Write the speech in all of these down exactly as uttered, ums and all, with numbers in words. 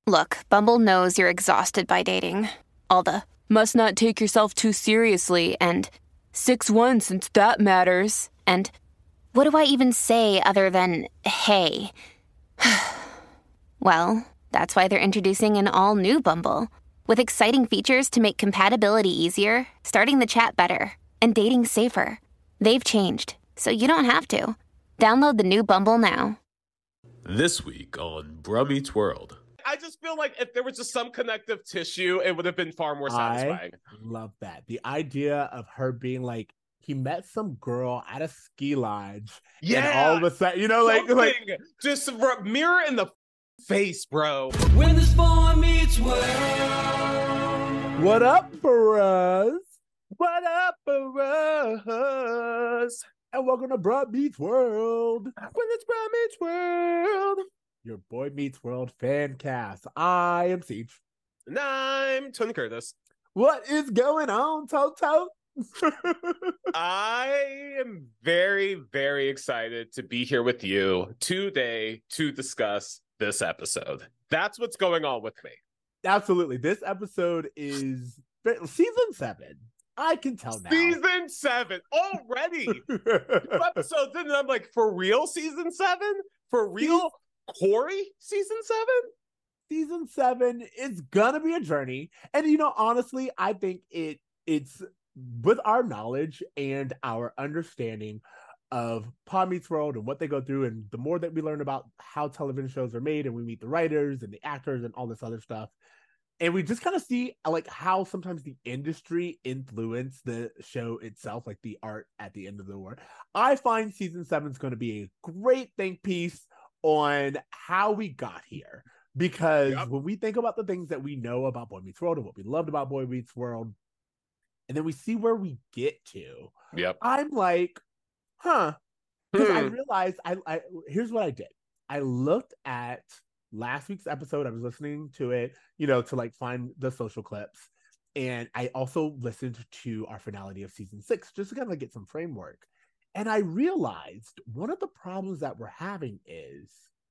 Look, Bumble knows you're exhausted by dating. All the must not take yourself too seriously and six one since that matters. And what do I even say other than hey? Well, that's why they're introducing an all-new Bumble with exciting features to make compatibility easier, starting the chat better, and dating safer. They've changed, so you don't have to. Download the new Bumble now. This week on Bruh Meets World. I just feel like if there was just some connective tissue, it would have been far more satisfying. I love that. The idea of her being like, he met some girl at a ski lodge. Yeah. And all of a sudden, you know, like, like just mirror in the face, bro. When this boy meets world. What up, bros? What up, bros? And welcome to Bruh Meets World. When it's Bruh Meets World. Your Boy Meets World fan cast. I am Siege. And I'm Tony Curtis. What is going on, Toto? I am very, very excited to be here with you today to discuss this episode. That's what's going on with me. Absolutely. This episode is season seven. I can tell now. Season seven already. Two episodes in, and I'm like, for real, season seven? For real, Corey, season seven? Season seven is gonna be a journey, and you know, honestly, I think it it's with our knowledge and our understanding of Pod Meets World and what they go through, and the more that we learn about how television shows are made, and we meet the writers and the actors and all this other stuff. And we just kind of see like how sometimes the industry influenced the show itself, like the art at the end of the war. I find season seven is going to be a great think piece on how we got here. Because yep. when we think about the things that we know about Boy Meets World and what we loved about Boy Meets World, and then we see where we get to, yep. I'm like, huh. Because hmm. I realized, I, I here's what I did. I looked at last week's episode. I was listening to it, you know, to like find the social clips. And I also listened to our finale of season six, just to kind of get some framework. And I realized one of the problems that we're having is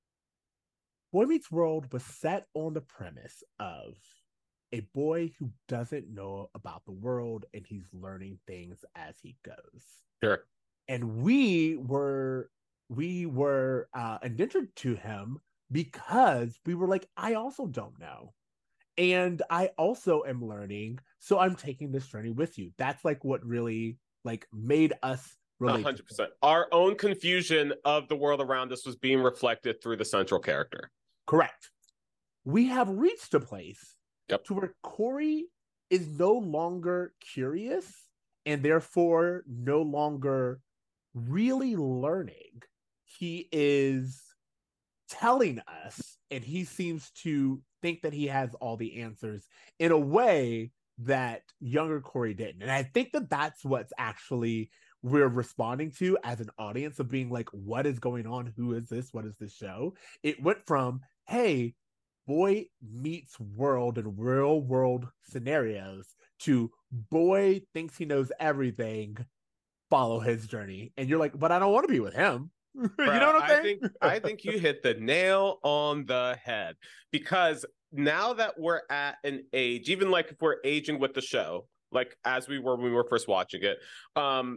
Boy Meets World was set on the premise of a boy who doesn't know about the world and he's learning things as he goes. Sure. And we were, we were uh, indentured to him because we were like, I also don't know. And I also am learning. So I'm taking this journey with you. That's like what really like made us relate. one hundred percent. Our own confusion of the world around us was being reflected through the central character. Correct. We have reached a place yep. to where Corey is no longer curious and therefore no longer really learning. He is telling us, and he seems to think that he has all the answers in a way that younger Corey didn't. And I think that that's what's actually we're responding to as an audience of being like, what is going on? Who is this? What is this show? It went from, hey, Boy Meets World in real world scenarios to boy thinks he knows everything, follow his journey. And you're like, but I don't want to be with him. Bro, you know what I'm saying? I think, I think you hit the nail on the head, because now that we're at an age, even like if we're aging with the show, like as we were when we were first watching it, um,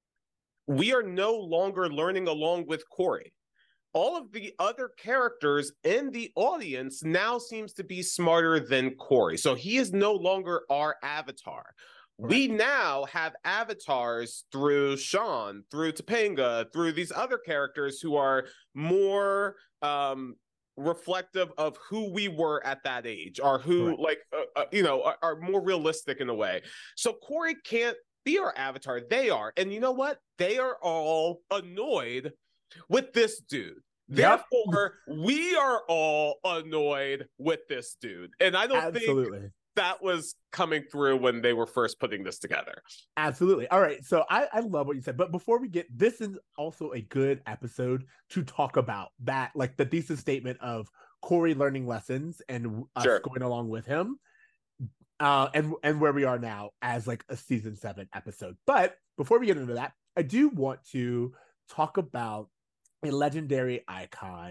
we are no longer learning along with Corey. All of the other characters in the audience now seems to be smarter than Corey. So he is no longer our avatar. Right. We now have avatars through Sean, through Topanga, through these other characters who are more um, reflective of who we were at that age, or who, right. like, uh, uh, you know, are, are more realistic in a way. So Corey can't be our avatar. They are. And you know what? They are all annoyed with this dude. Yep. Therefore, we are all annoyed with this dude. And I don't Absolutely. think that was coming through when they were first putting this together. Absolutely. All right. So I, I love what you said. But before we get, this is also a good episode to talk about that, like the thesis statement of Corey learning lessons and us sure. going along with him. Uh, and, and where we are now as like a season seven episode. But before we get into that, I do want to talk about a legendary icon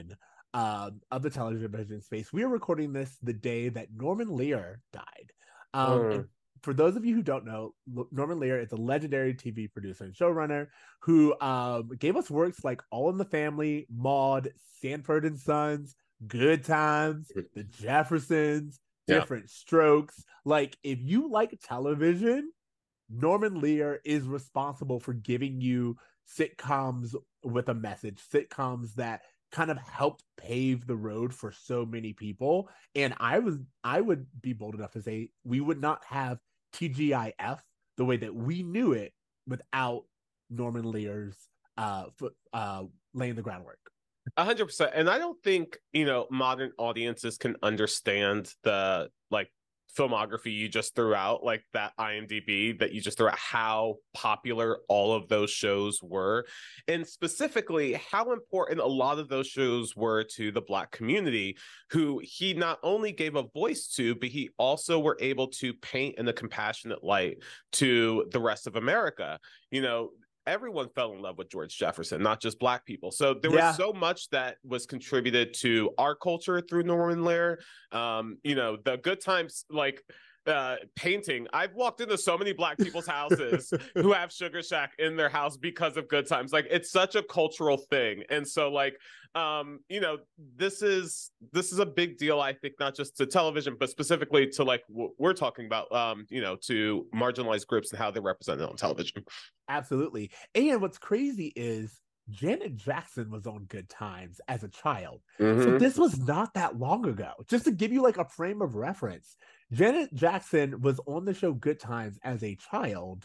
um, of the television space. We are recording this the day that Norman Lear died. Um, Mm. and for those of you who don't know, Norman Lear is a legendary T V producer and showrunner who um, gave us works like All in the Family, Maude, Sanford and Sons, Good Times, The Jeffersons, Yeah. Different Strokes. Like, if you like television, Norman Lear is responsible for giving you sitcoms with a message, sitcoms that kind of helped pave the road for so many people. And I was I would be bold enough to say we would not have T G I F the way that we knew it without Norman Lear's uh, uh, laying the groundwork. A hundred percent. And I don't think, you know, modern audiences can understand the like filmography you just threw out, like that IMDb that you just threw out, how popular all of those shows were, and specifically how important a lot of those shows were to the Black community, who he not only gave a voice to, but he also were able to paint in a compassionate light to the rest of America. You know, everyone fell in love with George Jefferson, not just Black people. So there Yeah. was so much that was contributed to our culture through Norman Lear. Um, you know, the Good Times, like uh, painting. I've walked into so many Black people's houses who have Sugar Shack in their house because of Good Times. Like, it's such a cultural thing. And so, like, um, you know, this is this is a big deal, I think, not just to television, but specifically to like what we're talking about, um, you know, to marginalized groups and how they're represented on television. Absolutely. And what's crazy is Janet Jackson was on Good Times as a child. Mm-hmm. So this was not that long ago. Just to give you like a frame of reference, Janet Jackson was on the show Good Times as a child,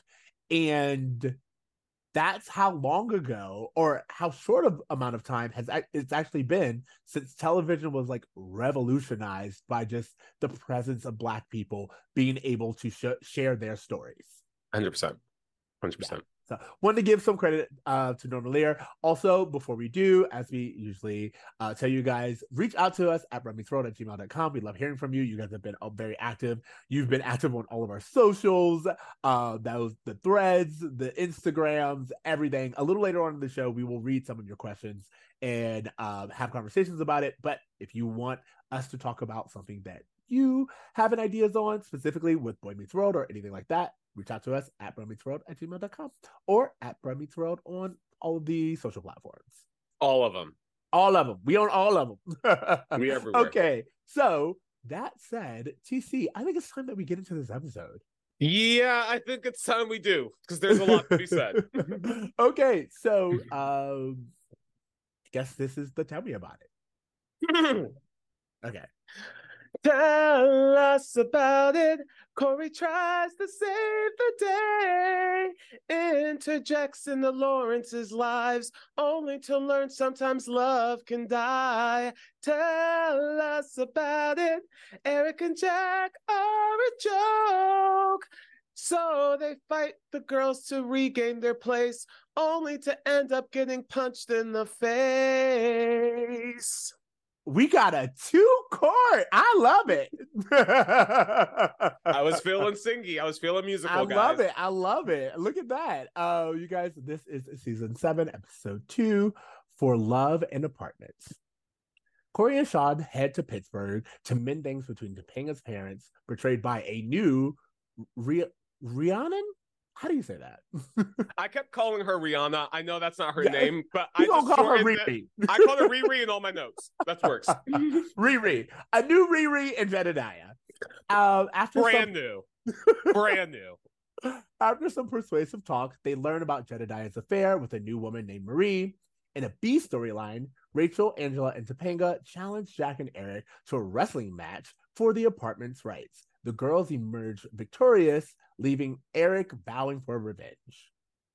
and that's how long ago or how short of amount of time has it's actually been since television was like revolutionized by just the presence of Black people being able to sh- share their stories. one hundred percent. one hundred percent. Yeah. So wanted to give some credit uh, to Norman Lear. Also, before we do, as we usually uh, tell you guys, reach out to us at brummiesroad at gmail dot com. We love hearing from you. You guys have been uh, very active. You've been active on all of our socials, uh, those the threads, the Instagrams, everything. A little later on in the show, we will read some of your questions and um, have conversations about it. But if you want us to talk about something that you have an ideas on, specifically with Boy Meets World or anything like that, reach out to us at brummiesroad at gmail dot com or at brummiesroad on all of the social platforms. All of them. All of them. We own all of them. We everywhere. Okay. So that said, T C, I think it's time that we get into this episode. Yeah, I think it's time we do, because there's a lot to be said. Okay. So um I guess this is the tell me about it. Okay. Tell us about it. Corey tries to save the day, interjects into Lawrence's lives, only to learn sometimes love can die. Tell us about it. Eric and Jack are a joke. So they fight the girls to regain their place, only to end up getting punched in the face. We got a two court. I love it. I was feeling singy. I was feeling musical. I guys. love it. I love it. Look at that. Uh, you guys, this is season seven, episode two, For Love and Apartments. Corey and Sean head to Pittsburgh to mend things between Topanga's parents, portrayed by a new Rhi- Rhiannon? How do you say that? I kept calling her Rihanna. I know that's not her Yeah. name, but We I gonna just call her shortened it. Riri. I call her Riri in all my notes. That works. Riri. A new Riri and Jedediah. Um, after Brand some... new. Brand new. After some persuasive talk, they learn about Jedediah's affair with a new woman named Marie. In a B storyline, Rachel, Angela, and Topanga challenge Jack and Eric to a wrestling match for the apartment's rights. The girls emerge victorious, leaving Eric vowing for revenge.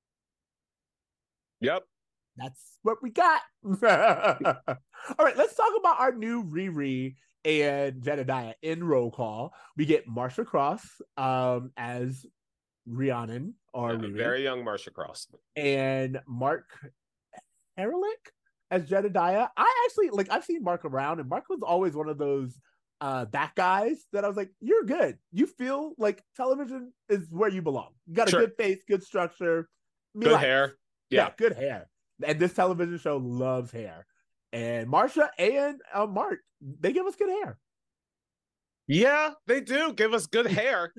Yep. That's what we got. All right, let's talk about our new Riri and Jedediah in roll call. We get Marsha Cross um, as Rhiannon or Yeah, Riri, very young Marsha Cross. and Mark Herlick as Jedediah. I actually like I've seen Mark around, and Mark was always one of those uh that guys that I was like, you're good. You feel like television is where you belong. You got a Sure. good face, good structure, me Good like- hair. Yeah. Yeah. good hair. And this television show loves hair. And Marsha and uh, Mark, they give us good hair. Yeah, they do give us good hair.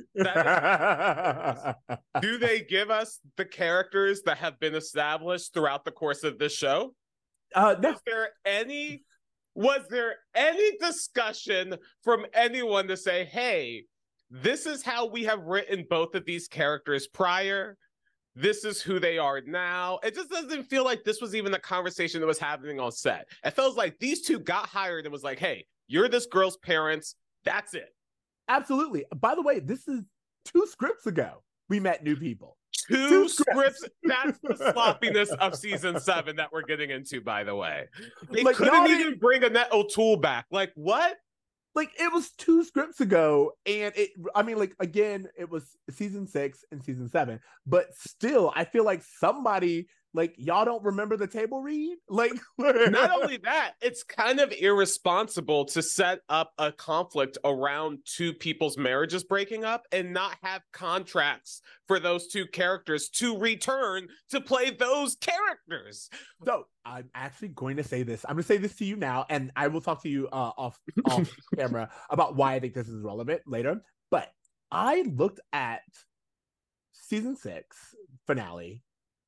That is... Do they give us the characters that have been established throughout the course of this show? Uh, no. Was there any was there any discussion from anyone to say, hey, this is how we have written both of these characters prior? This is who they are now. It just doesn't feel like this was even a conversation that was happening on set. It feels like these two got hired and was like, hey, you're this girl's parents. That's it. Absolutely. By the way, this is two scripts ago we met new people. Two, two scripts. scripts. That's the sloppiness of season seven that we're getting into, by the way. They like, couldn't even bring Annette O'Toole back. Like, what? Like, it was two scripts ago, and it, I mean, like, again, it was season six and season seven, but still, I feel like somebody, like, y'all don't remember the table read? Like, not only that, it's kind of irresponsible to set up a conflict around two people's marriages breaking up and not have contracts for those two characters to return to play those characters. So I'm actually going to say this. I'm going to say this to you now, and I will talk to you uh, off, off camera about why I think this is relevant later. But I looked at season six finale,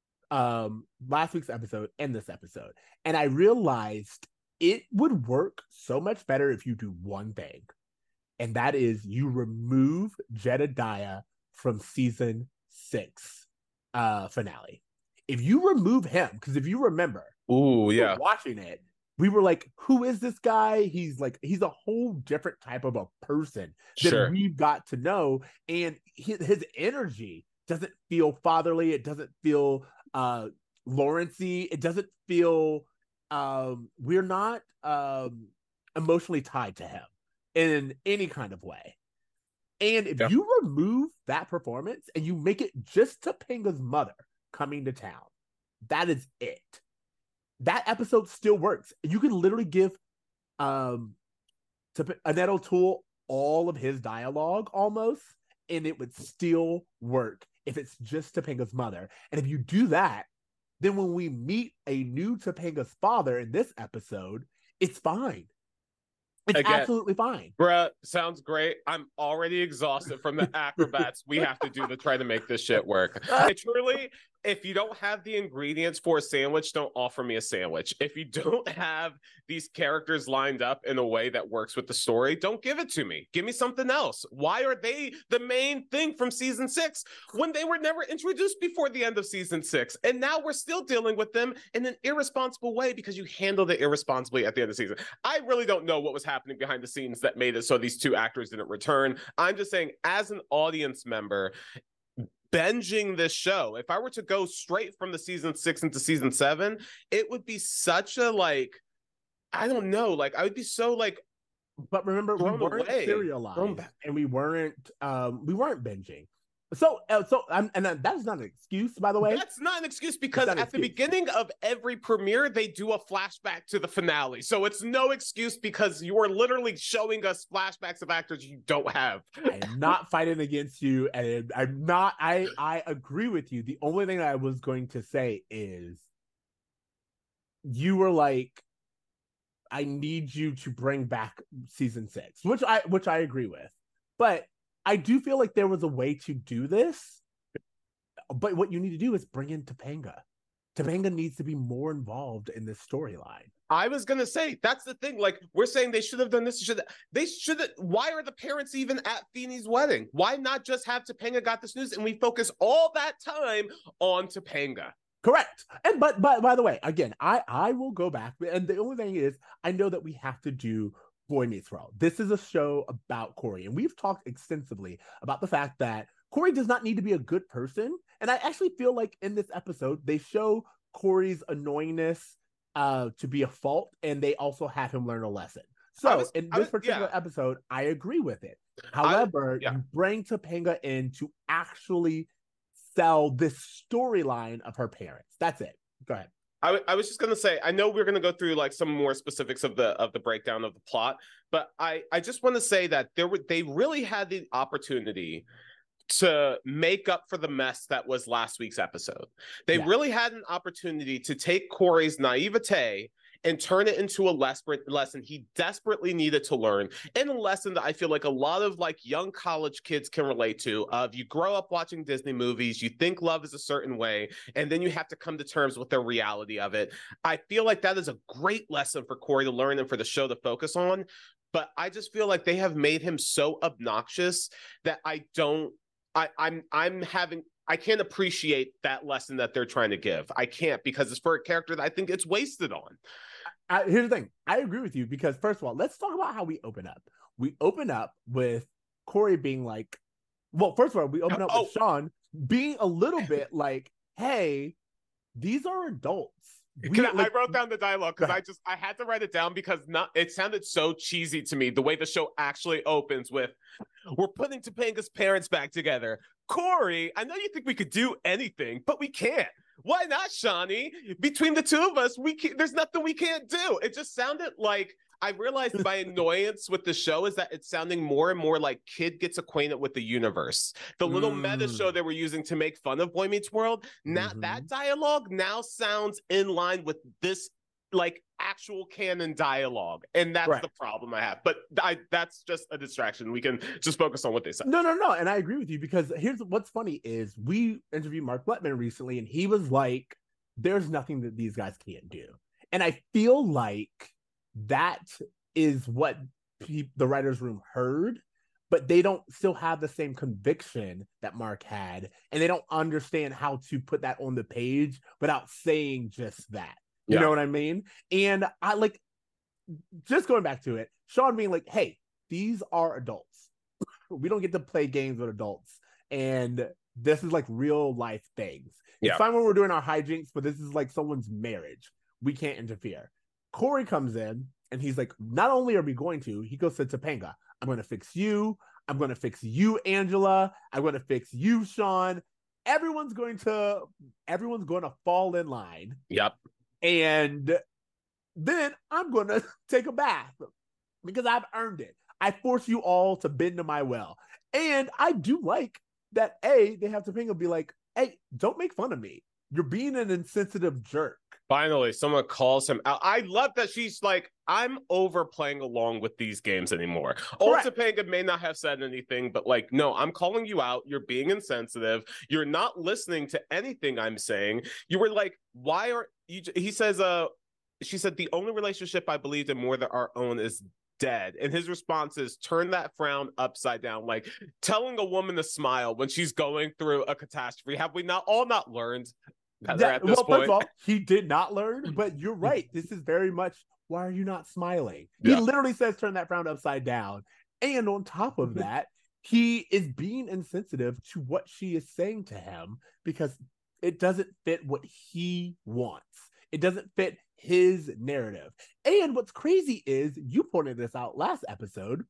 um, last week's episode and this episode, and I realized it would work so much better if you do one thing, and that is you remove Jedediah from season six uh, finale. If you remove him, because if you remember, ooh, yeah, watching it, we were like, who is this guy? He's like, he's a whole different type of a person that sure. we've got to know. And his, his energy doesn't feel fatherly. It doesn't feel uh, Lawrence-y. It doesn't feel, um, we're not um, emotionally tied to him in any kind of way. And if yeah. you remove that performance and you make it just Topanga's mother coming to town, that is it. That episode still works. You can literally give um to Annette O'Toole all of his dialogue almost, and it would still work if it's just Topanga's mother. And if you do that, then when we meet a new Topanga's father in this episode, it's fine. It's Again, absolutely fine. Bruh, sounds great. I'm already exhausted from the acrobats we have to do to try to make this shit work. It truly, if you don't have the ingredients for a sandwich, don't offer me a sandwich. If you don't have these characters lined up in a way that works with the story, don't give it to me. Give me something else. Why are they the main thing from season six when they were never introduced before the end of season six? And now we're still dealing with them in an irresponsible way because you handled it irresponsibly at the end of the season. I really don't know what was happening behind the scenes that made it so these two actors didn't return. I'm just saying, as an audience member, binging this show, if I were to go straight from the season six into season seven, it would be such a, like, I don't know, like, I would be so, like, but remember, we weren't away. serialized and we weren't um we weren't binging. So, uh, so, um, and uh, that is not an excuse, by the way. That's not an excuse because at excuse. the beginning of every premiere, they do a flashback to the finale. So it's no excuse because you are literally showing us flashbacks of actors you don't have. I'm not fighting against you, and I'm not. I I agree with you. The only thing I was going to say is, you were like, I need you to bring back season six, which I which I agree with, but I do feel like there was a way to do this, but what you need to do is bring in Topanga. Topanga needs to be more involved in this storyline. I was gonna say that's the thing. Like, we're saying they should have done this. Should they should? Why are the parents even at Feeney's wedding? Why not just have Topanga got this news and we focus all that time on Topanga? Correct. And but but by the way, again, I I will go back, and the only thing is, I know that we have to do Boy Meets World. This is a show about Corey, and we've talked extensively about the fact that Corey does not need to be a good person. And I actually feel like in this episode, they show Corey's annoyingness uh, to be a fault, and they also have him learn a lesson. So was, in this was, particular yeah. episode, I agree with it. However, I, yeah. you bring Topanga in to actually sell this storyline of her parents. That's it. Go ahead. I, I was just going to say, I know we're going to go through like some more specifics of the of the breakdown of the plot, but I, I just want to say that there were they really had the opportunity to make up for the mess that was last week's episode. They yeah. really had an opportunity to take Corey's naivete and turn it into a lesson lesson he desperately needed to learn, and a lesson that I feel like a lot of like young college kids can relate to. Of you grow up watching Disney movies, you think love is a certain way, and then you have to come to terms with the reality of it. I feel like that is a great lesson for Corey to learn and for the show to focus on. But I just feel like they have made him so obnoxious that I don't, I, I'm, I'm having, I can't appreciate that lesson that they're trying to give. I can't, because it's for a character that I think it's wasted on. I, here's the thing. I agree with you because, first of all, let's talk about how we open up. We open up with Corey being like, well, first of all, we open up oh. with Sean being a little bit like, hey, these are adults. We, Can I, like, I wrote down the dialogue because I just I had to write it down because not it sounded so cheesy to me the way the show actually opens with, we're putting Topanga's parents back together. Corey, I know you think we could do anything, but we can't. Why not, Shawnee? Between the two of us, we can, there's nothing we can't do. It just sounded like, I realized my annoyance with the show is that it's sounding more and more like Kid Gets Acquainted with the Universe. The little mm. meta show they were using to make fun of Boy Meets World. Now mm-hmm. that dialogue now sounds in line with this like actual canon dialogue. And that's right. the problem I have. But I, that's just a distraction. We can just focus on what they said. No, no, no. And I agree with you because here's what's funny is we interviewed Mark Letman recently and he was like, there's nothing that these guys can't do. And I feel like that is what pe- the writer's room heard, but they don't still have the same conviction that Mark had, and they don't understand how to put that on the page without saying just that. You yeah. know what I mean? And I like, just going back to it, Sean being like, hey, these are adults. We don't get to play games with adults. And this is like real life things. Yeah. It's fine when we're doing our hijinks, but this is like someone's marriage. We can't interfere. Corey comes in and he's like, not only are we going to, he goes to Topanga, I'm going to fix you. I'm going to fix you, Angela. I'm going to fix you, Sean. Everyone's going to, everyone's going to fall in line. Yep. And then I'm going to take a bath because I've earned it. I force you all to bend to my will. And I do like that, A, they have Topanga be like, hey, don't make fun of me. You're being an insensitive jerk. Finally, someone calls him out. I love that she's like, I'm over playing along with these games anymore. Old Topanga may not have said anything, but like, no, I'm calling you out. You're being insensitive. You're not listening to anything I'm saying. You were like, why are you? He says, uh, she said, the only relationship I believed in more than our own is dead. And his response is, turn that frown upside down. Like telling a woman to smile when she's going through a catastrophe. Have we not all not learned? That, well, point. First of all, he did not learn, but you're right. This is very much, why are you not smiling? Yeah. He literally says, turn that frown upside down. And on top of that, he is being insensitive to what she is saying to him because it doesn't fit what he wants. It doesn't fit his narrative. And what's crazy is, you pointed this out last episode,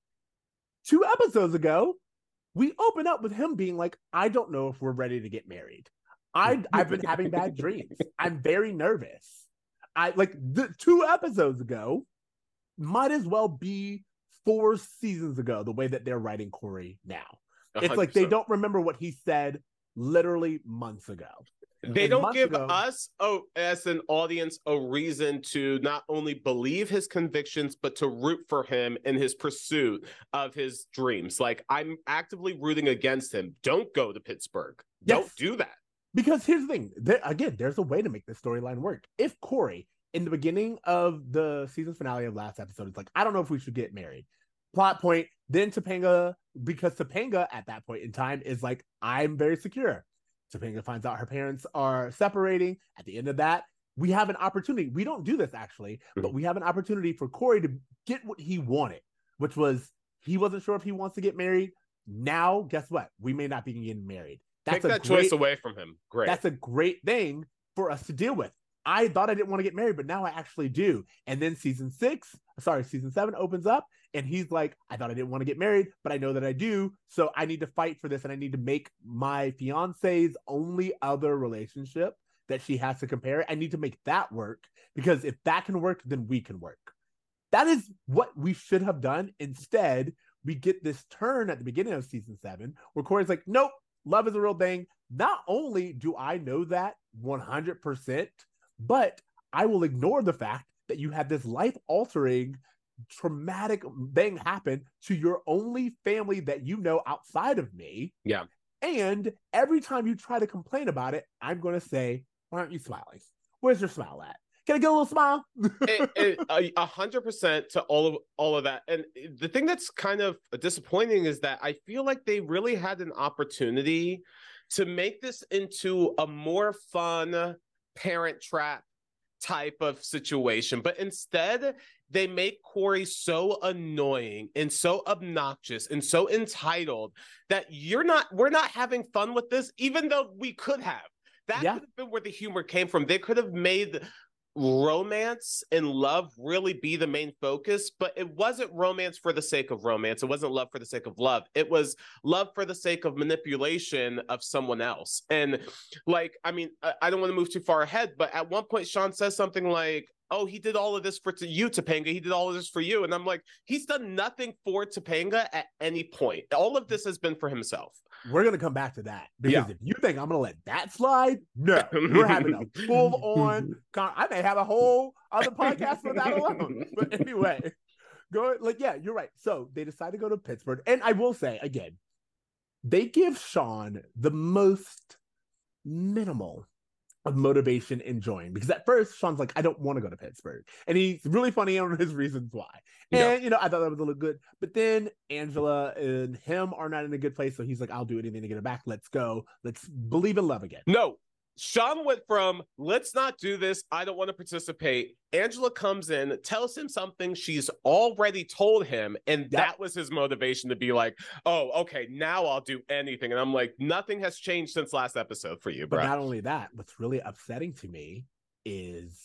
two episodes ago, we open up with him being like, I don't know if we're ready to get married. I, I've been having bad dreams. I'm very nervous. I like the two episodes ago might as well be four seasons ago, the way that they're writing Corey now. It's one hundred percent. Like they don't remember what he said literally months ago. They and don't give ago, us, oh, as an audience, a reason to not only believe his convictions, but to root for him in his pursuit of his dreams. Like, I'm actively rooting against him. Don't go to Pittsburgh. Yes. Don't do that. Because here's the thing, there, again, there's a way to make this storyline work. If Corey, in the beginning of the season finale of last episode, is like, I don't know if we should get married. Plot point, then Topanga, because Topanga at that point in time is like, I'm very secure. Topanga finds out her parents are separating. At the end of that, we have an opportunity. We don't do this actually, mm-hmm. but we have an opportunity for Corey to get what he wanted, which was he wasn't sure if he wants to get married. Now, guess what? We may not be getting married. That's Take that great, choice away from him. Great. That's a great thing for us to deal with. I thought I didn't want to get married, but now I actually do. And then season six, sorry, season seven opens up and he's like, I thought I didn't want to get married, but I know that I do. So I need to fight for this and I need to make my fiance's only other relationship that she has to compare. I need to make that work because if that can work, then we can work. That is what we should have done. Instead, we get this turn at the beginning of season seven where Corey's like, nope. Love is a real thing. Not only do I know that one hundred percent, but I will ignore the fact that you had this life-altering, traumatic thing happen to your only family that you know outside of me. Yeah. And every time you try to complain about it, I'm going to say, why aren't you smiling? Where's your smile at? Can I get a little smile? it, it, a hundred percent to all of all of that. And the thing that's kind of disappointing is that I feel like they really had an opportunity to make this into a more fun Parent Trap type of situation, but instead they make Corey so annoying and so obnoxious and so entitled that you're not we're not having fun with this, even though we could have. That Yeah. could have been where the humor came from. They could have made romance and love really be the main focus, but it wasn't romance for the sake of romance. It wasn't love for the sake of love. It was love for the sake of manipulation of someone else. And like, I mean, I, I don't want to move too far ahead, but at one point Sean says something like, oh, he did all of this for to you, Topanga. He did all of this for you. And I'm like, he's done nothing for Topanga at any point. All of this has been for himself. We're going to come back to that, because Yeah. if you think I'm going to let that slide, no, we're having a full on, con- I may have a whole other podcast for that alone. But anyway, go like, yeah, you're right. So they decide to go to Pittsburgh. And I will say again, they give Sean the most minimal of motivation in joining, because at first Sean's like, I don't want to go to Pittsburgh, and he's really funny on his reasons why. Yeah. And you know, I thought that was a little good, but then Angela and him are not in a good place, so he's like, I'll do anything to get her back. Let's go. Let's believe in love again. No, Sean went from, let's not do this, I don't want to participate. Angela comes in, tells him something she's already told him, and Yep. that was his motivation to be like, oh, okay, now I'll do anything. And I'm like, nothing has changed since last episode for you, bro. But not only that, what's really upsetting to me is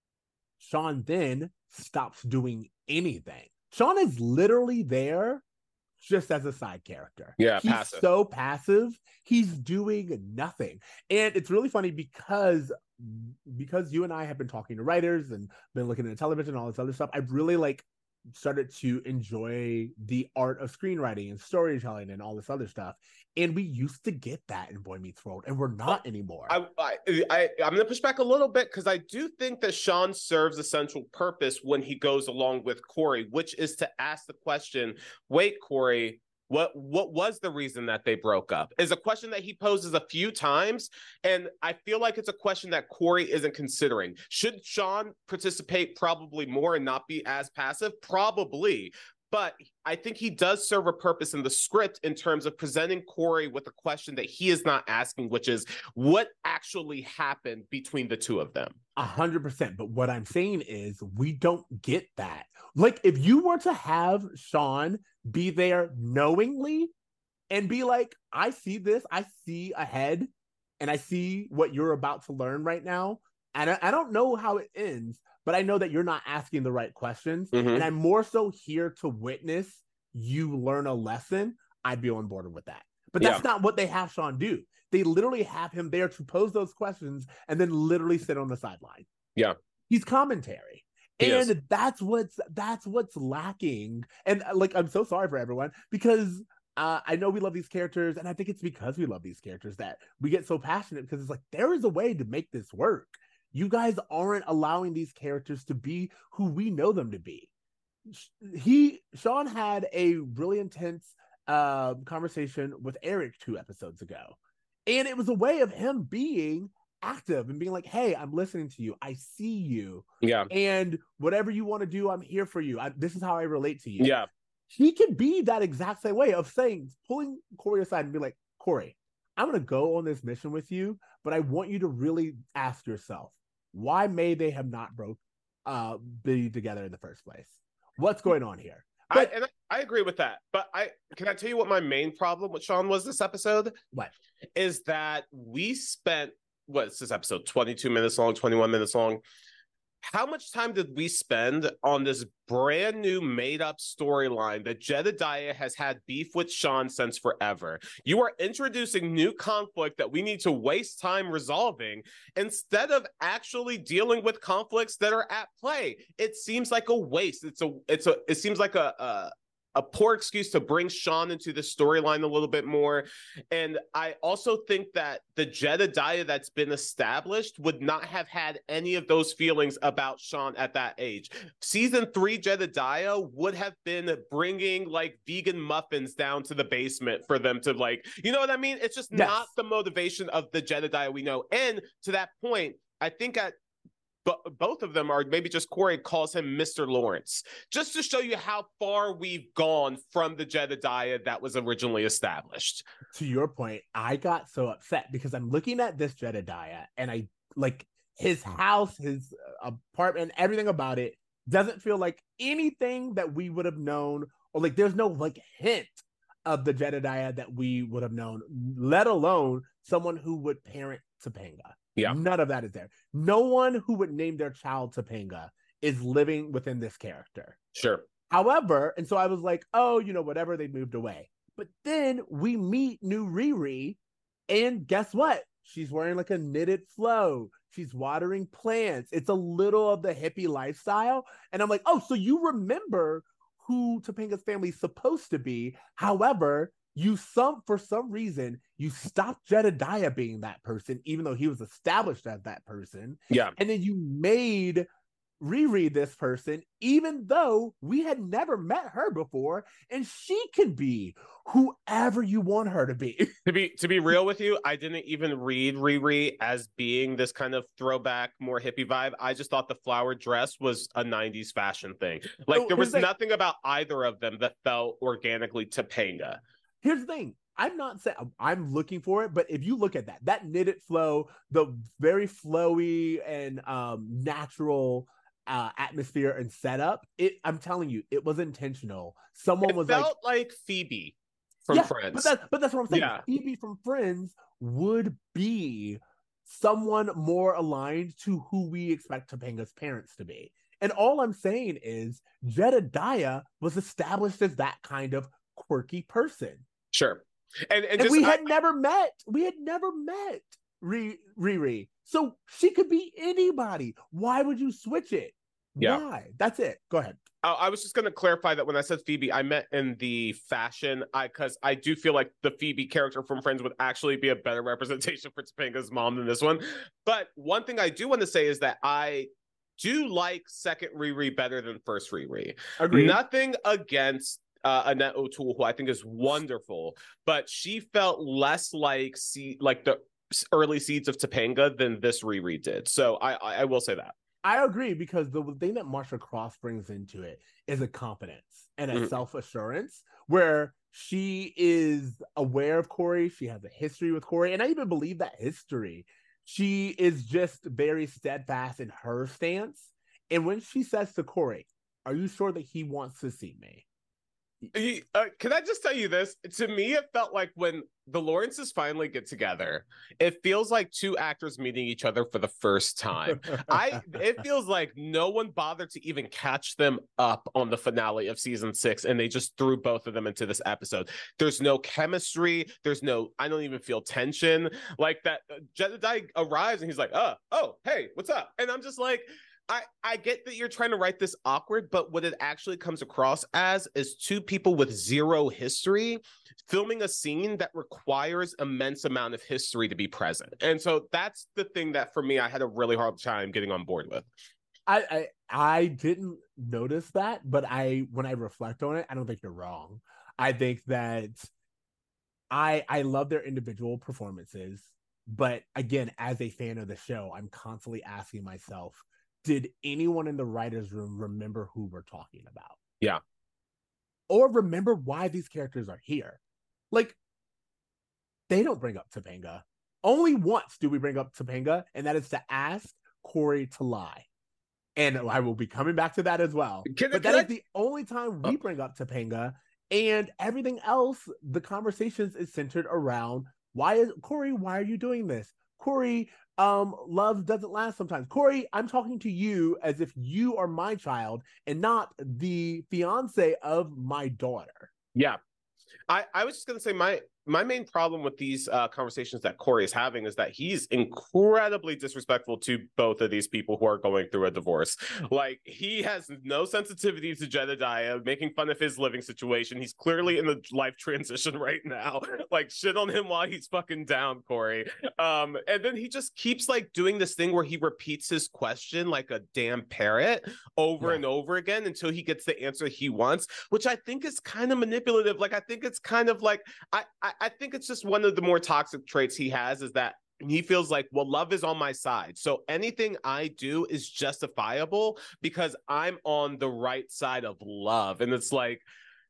Sean then stops doing anything. Sean is literally there just as a side character. Yeah, he's passive. so passive. He's doing nothing. And it's really funny because because you and I have been talking to writers and been looking at television and all this other stuff. I've really like started to enjoy the art of screenwriting and storytelling and all this other stuff. And we used to get that in Boy Meets World, and we're not anymore. I, I, I, I'm going to push back a little bit, because I do think that Sean serves a central purpose when he goes along with Corey, which is to ask the question, wait, Corey, what what was the reason that they broke up? Is a question that he poses a few times, and I feel like it's a question that Corey isn't considering. Should Sean participate? Probably more, and not be as passive? Probably. But I think he does serve a purpose in the script in terms of presenting Corey with a question that he is not asking, which is what actually happened between the two of them. A hundred percent. But what I'm saying is we don't get that. Like, if you were to have Sean be there knowingly and be like, I see this, I see ahead, and I see what you're about to learn right now. And I, I don't know how it ends, but I know that you're not asking the right questions. Mhm. And I'm more so here to witness you learn a lesson. I'd be on board with that. But that's Yeah. not what they have Sean do. They literally have him there to pose those questions and then literally sit on the sideline. Yeah. He's commentary. He and is. that's what's that's what's lacking. And like, I'm so sorry for everyone, because uh, I know we love these characters, and I think it's because we love these characters that we get so passionate, because it's like, there is a way to make this work. You guys aren't allowing these characters to be who we know them to be. He Sean had a really intense uh, conversation with Eric two episodes ago, and it was a way of him being active and being like, hey, I'm listening to you, I see you, Yeah. and whatever you want to do, I'm here for you. I, this is how I relate to you. Yeah. He can be that exact same way of saying, pulling Corey aside and be like, Corey, I'm going to go on this mission with you, but I want you to really ask yourself, why may they have not broke uh be together in the first place? What's going on here? But I, and I, I agree with that. But I can I tell you what my main problem with Sean was this episode? what? Is that we spent, what's this episode, twenty-two minutes long, twenty-one minutes long. How much time did we spend on this brand new made up storyline that Jedediah has had beef with Sean since forever? You are introducing new conflict that we need to waste time resolving instead of actually dealing with conflicts that are at play. It seems like a waste. It's a, it's a, it seems like a, a a poor excuse to bring Sean into the storyline a little bit more. And I also think that the Jedediah that's been established would not have had any of those feelings about Sean at that age. Season three Jedediah would have been bringing like vegan muffins down to the basement for them to like, you know what I mean? It's just yes. not the motivation of the Jedediah we know. And to that point, I think at But both of them are, maybe just Corey calls him Mister Lawrence, just to show you how far we've gone from the Jedediah that was originally established. To your point, I got so upset because I'm looking at this Jedediah and I like his house, his apartment, everything about it doesn't feel like anything that we would have known, or like there's no like hint of the Jedediah that we would have known, let alone someone who would parent Topanga. Yeah. None of that is there. No one who would name their child Topanga is living within this character. Sure. However, and so I was like, oh, you know, whatever, they moved away. But then we meet new Riri, and guess what? She's wearing like a knitted flow. She's watering plants. It's a little of the hippie lifestyle. And I'm like, oh, so you remember who Topanga's family is supposed to be. However, you some for some reason you stopped Jedediah being that person, even though he was established as that person. Yeah. And then you made Riri this person, even though we had never met her before, and she can be whoever you want her to be. To be to be real with you, I didn't even read Riri as being this kind of throwback, more hippie vibe. I just thought the flower dress was a nineties fashion thing. Like, Oh, there was here's the- nothing about either of them that felt organically Topanga. Here's the thing. I'm not saying I'm looking for it, but if you look at that, that knitted flow, the very flowy and um, natural uh, atmosphere and setup, it, I'm telling you, it was intentional. Someone It was felt like, like Phoebe from yeah, Friends. But, that, but that's what I'm saying. Yeah. Phoebe from Friends would be someone more aligned to who we expect Topanga's parents to be. And all I'm saying is Jedediah was established as that kind of quirky person. Sure. And, and, And just, we I, had never met. We had never met Riri. So she could be anybody. Why would you switch it? Yeah. Why? That's it. Go ahead. I, I was just going to clarify that when I said Phoebe, I meant in the fashion, I because I do feel like the Phoebe character from Friends would actually be a better representation for Topanga's mom than this one. But one thing I do want to say is that I do like second Riri better than first Riri. Agreed. Nothing against Uh, Annette O'Toole, who I think is wonderful, but she felt less like see like the early seeds of Topanga than this Riri did. So I, I I will say that. I agree, because the thing that Marsha Cross brings into it is a confidence and a Mhm. self-assurance where she is aware of Corey. She has a history with Corey, and I even believe that history. She is just very steadfast in her stance. And when she says to Corey, "Are you sure that he wants to see me?" Uh, can I just tell you this? To me, it felt like when the Lawrences finally get together, it feels like two actors meeting each other for the first time. I it feels like no one bothered to even catch them up on the finale of season six, and they just threw both of them into this episode. There's no chemistry. There's no. I don't even feel tension. Like that. Uh, Jedediah arrives and he's like, "Oh, oh, hey, what's up?" And I'm just like. I, I get that you're trying to write this awkward, but what it actually comes across as is two people with zero history filming a scene that requires immense amount of history to be present. And so that's the thing that for me, I had a really hard time getting on board with. I, I I didn't notice that, but I when I reflect on it, I don't think you're wrong. I think that I I love their individual performances, but again, as a fan of the show, I'm constantly asking myself, did anyone in the writer's room remember who we're talking about? Yeah. Or remember why these characters are here? Like, they don't bring up Topanga. Only once do we bring up Topanga, and that is to ask Corey to lie. And I will be coming back to that as well. Can, but can that I... is the only time we bring up Topanga, and everything else, the conversations is centered around, why is Corey, why are you doing this? Corey, um, love doesn't last sometimes. Corey, I'm talking to you as if you are my child and not the fiance of my daughter. Yeah. I, I was just going to say my my main problem with these uh, conversations that Corey is having is that he's incredibly disrespectful to both of these people who are going through a divorce. Like, he has no sensitivity to Jedediah, making fun of his living situation. He's clearly in the life transition right now. Like, shit on him while he's fucking down, Corey. Um, and then he just keeps like doing this thing where he repeats his question like a damn parrot over Yeah. and over again until he gets the answer he wants, which I think is kind of manipulative. Like, I think it's kind of like, I, I, I think it's just one of the more toxic traits he has, is that he feels like, well, love is on my side. So anything I do is justifiable because I'm on the right side of love. And it's like,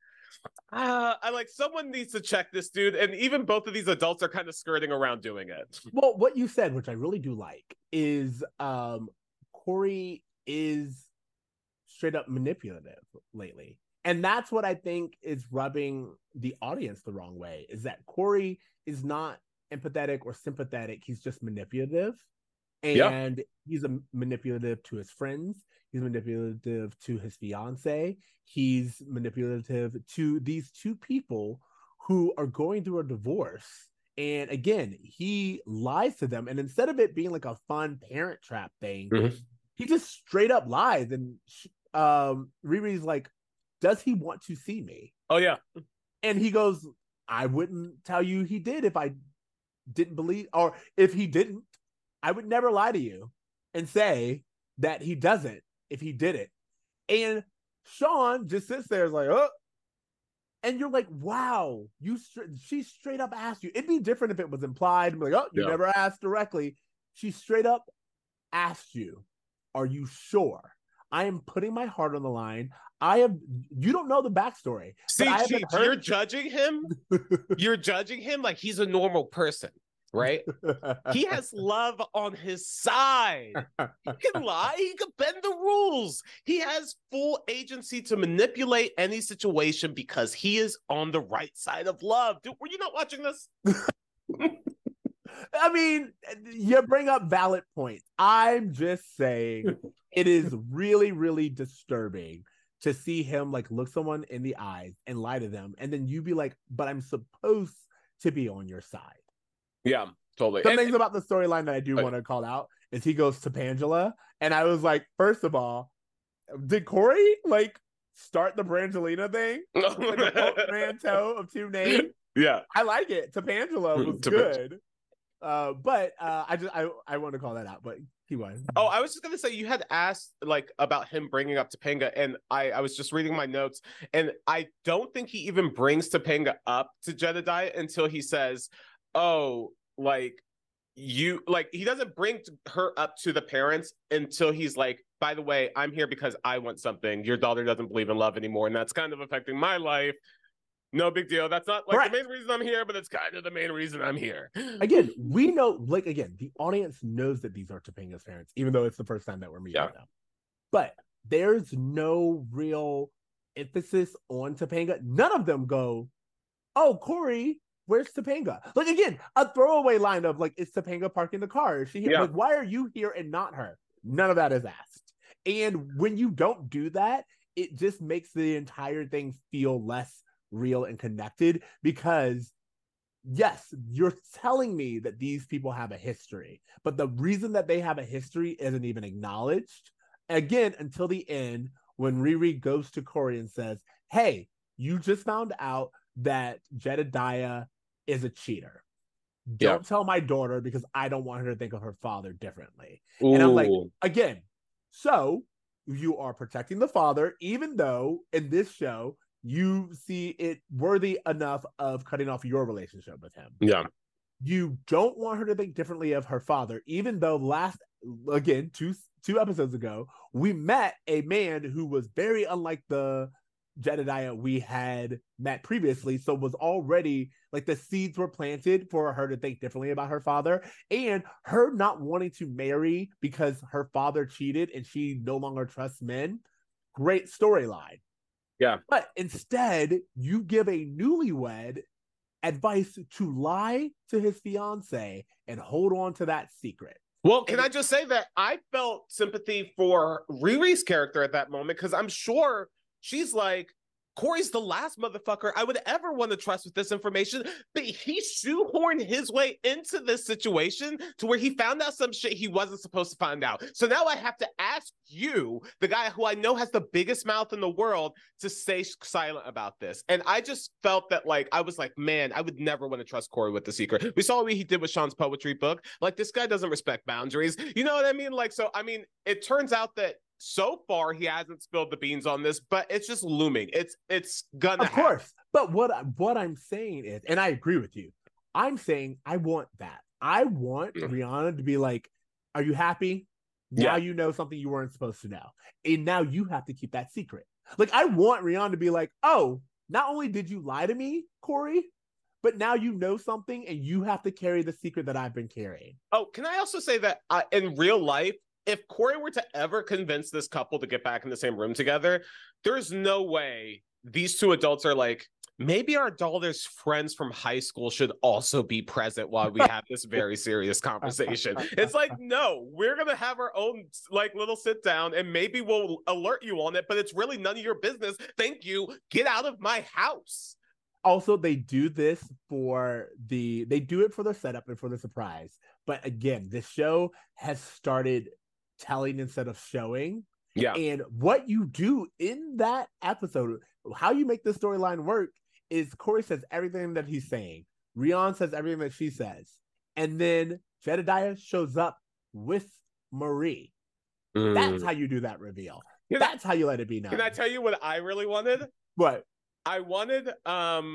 uh, I like, someone needs to check this dude. And even both of these adults are kind of skirting around doing it. Well, what you said, which I really do like, is um, Corey is straight up manipulative lately. And that's what I think is rubbing the audience the wrong way, is that Corey is not empathetic or sympathetic. He's just manipulative. And yeah. he's a manipulative to his friends. He's manipulative to his fiance. He's manipulative to these two people who are going through a divorce. And again, he lies to them. And instead of it being like a fun parent trap thing, mm-hmm. he just straight up lies. And um, Riri's like, does he want to see me? Oh, yeah. And he goes, I wouldn't tell you he did if I didn't believe, or if he didn't, I would never lie to you and say that he doesn't if he did it. And Sean just sits there, is like, oh, and you're like, wow, you she straight up asked you. It'd be different if it was implied, like, oh, you yeah. never asked directly. She straight up asked you, are you sure? I am putting my heart on the line. I have, you don't know the backstory. See, she, heard... you're judging him. You're judging him like he's a normal person, right? He has love on his side. He can lie. He can bend the rules. He has full agency to manipulate any situation because he is on the right side of love. Dude, were you not watching this? I mean, you bring up valid points. I'm just saying it is really, really disturbing to see him like look someone in the eyes and lie to them. And then you be like, but I'm supposed to be on your side. Yeah, totally. Some and, things about the storyline that I do but, want to call out is he goes to Pangela. And I was like, first of all, did Corey like start the Brangelina thing? Like the portmanteau of two names? Yeah. I like it. Topangelo was good. Uh, but uh, I just I, I want to call that out, but he was. Oh, I was just gonna say, you had asked like about him bringing up Topanga, and I I was just reading my notes, and I don't think he even brings Topanga up to Jedediah until he says, "Oh, like you like," he doesn't bring her up to the parents until he's like, "By the way, I'm here because I want something. Your daughter doesn't believe in love anymore, and that's kind of affecting my life. No big deal. That's not like Correct. The main reason I'm here, but it's kind of the main reason I'm here." Again, we know, like, again, the audience knows that these are Topanga's parents, even though it's the first time that we're meeting yeah. them. But there's no real emphasis on Topanga. None of them go, oh, Corey, where's Topanga? Like, again, a throwaway line of, like, is Topanga parking the car? Is she here? Yeah. Like, why are you here and not her? None of that is asked. And when you don't do that, it just makes the entire thing feel less real and connected, because yes, you're telling me that these people have a history, but the reason that they have a history isn't even acknowledged again until the end, when Riri goes to Corey and says, hey, you just found out that Jedediah is a cheater. Don't yeah. tell my daughter because I don't want her to think of her father differently. Ooh. And I'm like, again, so you are protecting the father, even though in this show you see it worthy enough of cutting off your relationship with him. Yeah. You don't want her to think differently of her father, even though last, again, two two episodes ago, we met a man who was very unlike the Jedediah we had met previously. So was already, like, the seeds were planted for her to think differently about her father, and her not wanting to marry because her father cheated and she no longer trusts men. Great storyline. Yeah. But instead, you give a newlywed advice to lie to his fiance and hold on to that secret. Well, can I just say that I felt sympathy for Riri's character at that moment, because I'm sure she's like, Corey's the last motherfucker I would ever want to trust with this information, but he shoehorned his way into this situation to where he found out some shit he wasn't supposed to find out. So now I have to ask you, the guy who I know has the biggest mouth in the world, to stay silent about this. And I just felt that, like, I was like, man, I would never want to trust Corey with the secret. We saw what he did with Sean's poetry book. Like, this guy doesn't respect boundaries. You know what I mean? Like, so, I mean, it turns out that so far he hasn't spilled the beans on this, but it's just looming. It's it's gonna Of course. happen. But what what I'm saying is, and I agree with you, I'm saying I want that. I want Mm. Rihanna to be like, are you happy? Now Yeah. you know something you weren't supposed to know. And now you have to keep that secret. Like, I want Rihanna to be like, oh, not only did you lie to me, Corey, but now you know something and you have to carry the secret that I've been carrying. Oh, can I also say that uh, in real life, if Corey were to ever convince this couple to get back in the same room together, there's no way these two adults are like, maybe our daughter's friends from high school should also be present while we have this very serious conversation. It's like, no, we're going to have our own, like, little sit down and maybe we'll alert you on it, but it's really none of your business. Thank you. Get out of my house. Also, they do this for the, they do it for the setup and for the surprise. But again, this show has started telling instead of showing. Yeah. And what you do in that episode, how you make the storyline work, is Corey says everything that he's saying. Rion says everything that she says. And then Jedediah shows up with Marie. Mm. That's how you do that reveal. Can That's how you let it be known. Can I tell you what I really wanted? What? I wanted um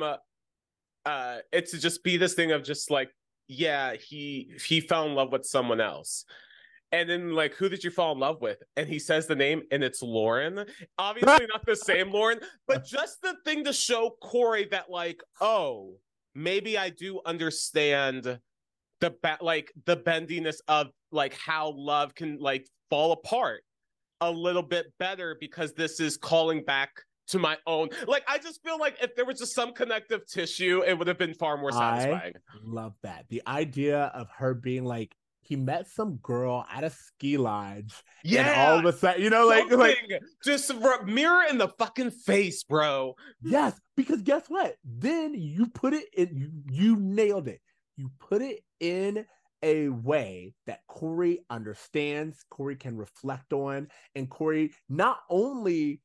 uh it to just be this thing of just like, yeah, he he fell in love with someone else. And then, like, who did you fall in love with? And he says the name, and it's Lauren. Obviously not the same Lauren, but just the thing to show Corey that, like, oh, maybe I do understand the ba- like the bendiness of, like, how love can, like, fall apart a little bit better, because this is calling back to my own. Like, I just feel like if there was just some connective tissue, it would have been far more satisfying. I love that. The idea of her being like, he met some girl at a ski lodge. Yeah. And all of a sudden, you know, like, like Something. Just a mirror in the fucking face, bro. yes, because guess what? Then you put it in, you, you nailed it. You put it in a way that Corey understands, Corey can reflect on, and Corey not only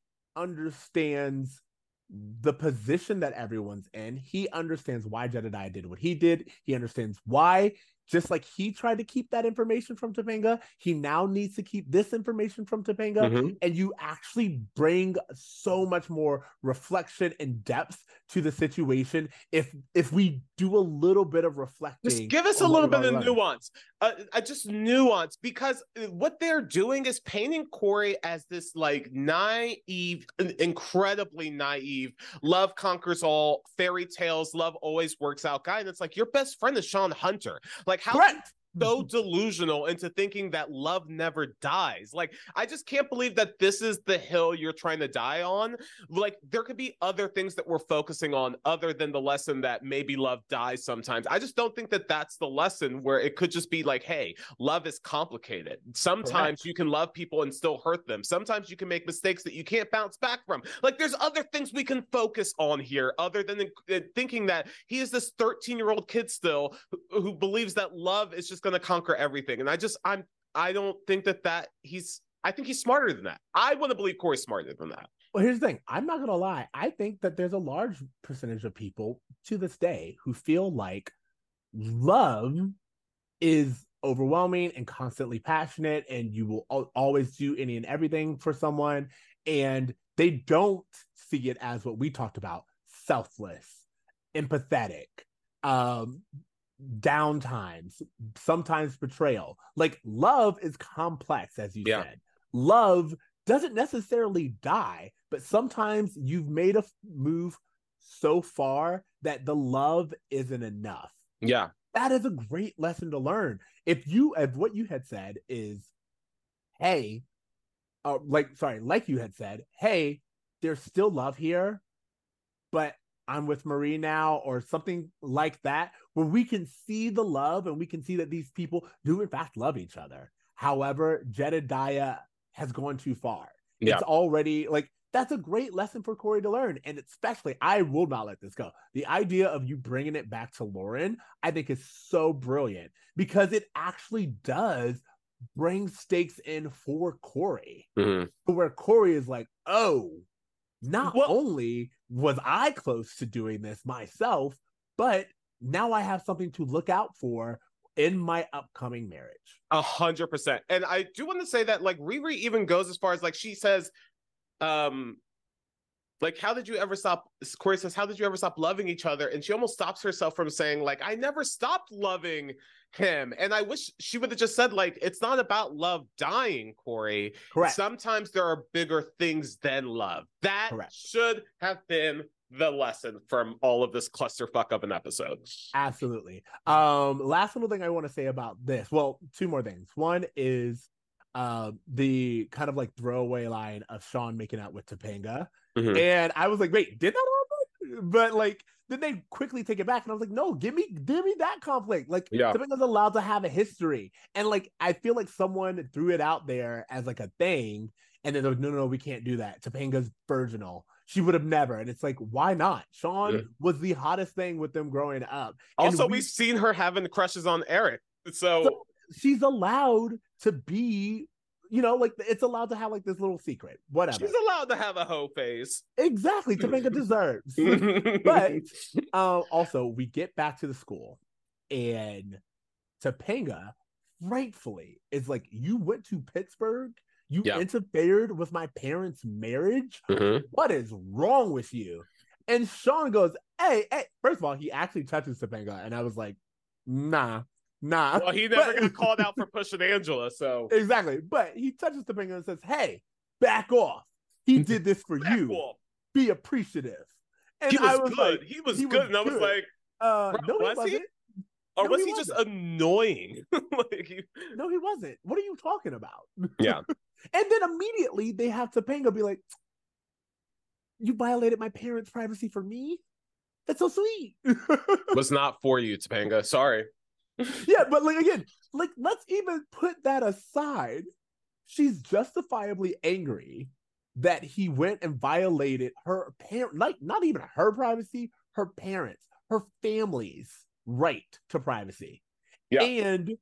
understands the position that everyone's in, he understands why Jedediah did what he did. He understands why, just like he tried to keep that information from Topanga, he now needs to keep this information from Topanga. Mm-hmm. And you actually bring so much more reflection and depth to the situation if if we do a little bit of reflecting. Just give us a on what little we've bit of already learned. nuance. Uh, uh, just nuance, because what they're doing is painting Corey as this, like, naive, incredibly naive, love conquers all, fairy tales, love always works out guy. And it's like, your best friend is Sean Hunter. Like, how Correct. so delusional into thinking that love never dies? Like, I just can't believe that this is the hill you're trying to die on. Like, there could be other things that we're focusing on other than the lesson that maybe love dies sometimes. I just don't think that that's the lesson, where it could just be like, hey, love is complicated. Sometimes Correct. you can love people and still hurt them. Sometimes you can make mistakes that you can't bounce back from. Like, there's other things we can focus on here other than uh, thinking that he is this thirteen year old kid still who, who believes that love is just going to conquer everything. And I just, I'm, I don't think that that he's, I think he's smarter than that. I want to believe Corey's smarter than that. Well, here's the thing. I'm not going to lie. I think that there's a large percentage of people to this day who feel like love is overwhelming and constantly passionate, and you will al- always do any and everything for someone. And they don't see it as what we talked about: selfless, empathetic, um, downtimes, sometimes betrayal. Like, love is complex, as you Yeah. said. Love doesn't necessarily die, but sometimes you've made a f- move so far that the love isn't enough. Yeah. That is a great lesson to learn. If you, if what you had said is, hey, uh, like, sorry, like you had said, hey, there's still love here, but I'm with Marie now, or something like that, where we can see the love and we can see that these people do in fact love each other. However, Jedediah has gone too far. Yeah. It's already like, that's a great lesson for Corey to learn. And especially, I will not let this go. The idea of you bringing it back to Lauren, I think is so brilliant because it actually does bring stakes in for Corey. Mm-hmm. Where Corey is like, oh, not well, only was I close to doing this myself, but now I have something to look out for in my upcoming marriage. A hundred percent. And I do want to say that like Riri even goes as far as like she says, um, like, how did you ever stop? Corey says, how did you ever stop loving each other? And she almost stops herself from saying, like, I never stopped loving him. And I wish she would have just said, like, it's not about love dying, Corey. Correct. Sometimes there are bigger things than love. That Correct. should have been the lesson from all of this clusterfuck of an episode. Absolutely. Um, last little thing I want to say about this. Well, two more things. One is uh, the kind of like throwaway line of Sean making out with Topanga. Mm-hmm. And I was like, wait, did that happen? But like, then they quickly take it back. And I was like, no, give me, give me that conflict. Like, yeah. Topanga's allowed to have a history. And like, I feel like someone threw it out there as like a thing. And then they're like, no, no, no, we can't do that. Topanga's virginal. She would have never. And it's like, why not? Sean yeah. was the hottest thing with them growing up. Also, and we, we've seen her having crushes on Eric. So... so she's allowed to be, you know, like it's allowed to have like this little secret, whatever. She's allowed to have a hoe face. Exactly. Topanga deserves. But um, also, we get back to the school and Topanga rightfully is like, you went to Pittsburgh. You yeah. interfered with my parents' marriage. Mm-hmm. What is wrong with you? And Sean goes, hey, hey. First of all, he actually touches Topanga. And I was like, nah, nah. Well, he never but, got called out for pushing Angela, so. Exactly. But he touches Topanga and says, hey, back off. He did this for back you. Off. Be appreciative. And he was, I was good. Like, he was he good. Was and I was good. like, uh, no, was he wasn't. he? Or no, was he, he just annoying? like he... No, he wasn't. What are you talking about? Yeah. And then immediately they have Topanga be like, you violated my parents' privacy for me? That's so sweet. Was not for you, Topanga. Sorry. Yeah, but like again, like let's even put that aside. She's justifiably angry that he went and violated her parent, like not even her privacy, her parents, her family's right to privacy. Yeah. And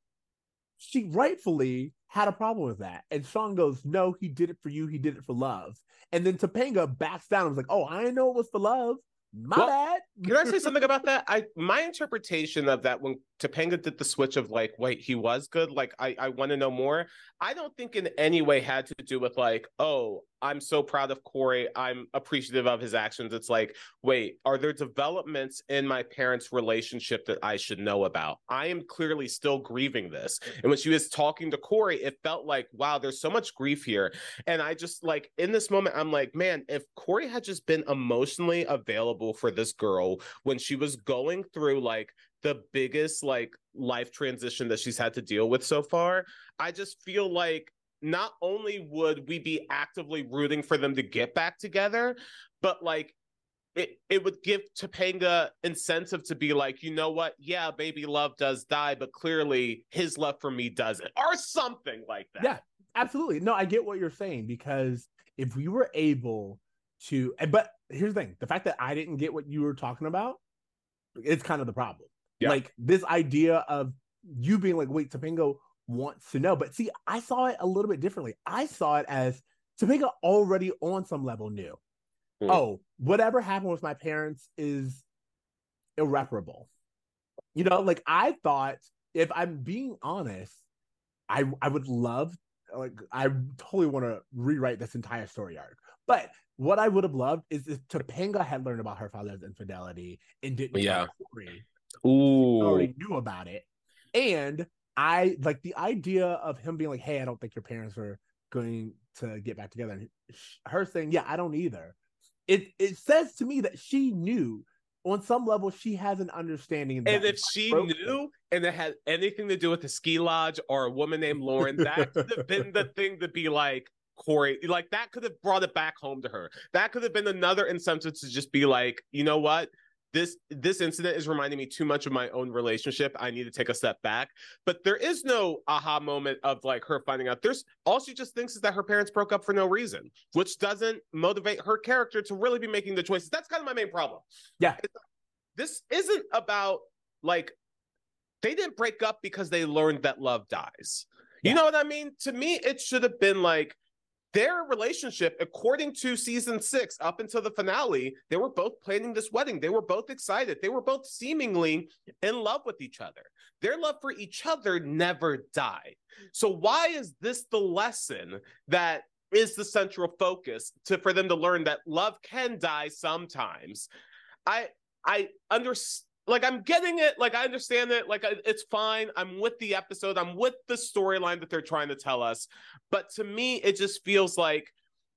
she rightfully had a problem with that. And Sean goes, no, he did it for you. He did it for love. And then Topanga backs down and was like, oh, I didn't know it was for love. My well, bad. Can I say something about that? I my interpretation of that when Topanga did the switch of like, wait, he was good. Like, I, I want to know more. I don't think in any way had to do with like, oh, I'm so proud of Corey. I'm appreciative of his actions. It's like, wait, are there developments in my parents' relationship that I should know about? I am clearly still grieving this. And when she was talking to Corey, it felt like, wow, there's so much grief here. And I just like, in this moment, I'm like, man, if Corey had just been emotionally available for this girl when she was going through like the biggest like life transition that she's had to deal with so far, I just feel like not only would we be actively rooting for them to get back together, but like it, it would give Topanga incentive to be like, you know what? Yeah, baby love does die, but clearly his love for me doesn't, or something like that. Yeah, absolutely. No, I get what you're saying, because if we were able to, but here's the thing, the fact that I didn't get what you were talking about, it's kind of the problem. Yeah. Like this idea of you being like, wait, Topanga wants to know. But see, I saw it a little bit differently. I saw it as Topanga already on some level knew, mm. oh, whatever happened with my parents is irreparable. You know, like I thought, if I'm being honest, I I would love, like, I totally want to rewrite this entire story arc. But what I would have loved is if Topanga had learned about her father's infidelity and didn't yeah. tell Corey. Ooh. Already knew about it. And I like the idea of him being like, hey, I don't think your parents are going to get back together. And her saying, yeah, I don't either. It it says to me that she knew on some level. She has an understanding. And if she broken. knew and it had anything to do with the ski lodge or a woman named Lauren, that could have been the thing to be like, Corey, like that could have brought it back home to her. That could have been another incentive to just be like, you know what? this this incident is reminding me too much of my own relationship. I need to take a step back. But there is no aha moment of like her finding out. There's all she just thinks is that her parents broke up for no reason, which doesn't motivate her character to really be making the choices. That's kind of my main problem. Yeah. This isn't about like they didn't break up because they learned that love dies. You yeah. know what I mean? To me, it should have been like their relationship, according to season six, up until the finale, they were both planning this wedding. They were both excited. They were both seemingly in love with each other. Their love for each other never died. So why is this the lesson that is the central focus to for them to learn that love can die sometimes? I I understand. Like, I'm getting it. Like, I understand it. Like, it's fine. I'm with the episode. I'm with the storyline that they're trying to tell us. But to me, it just feels like,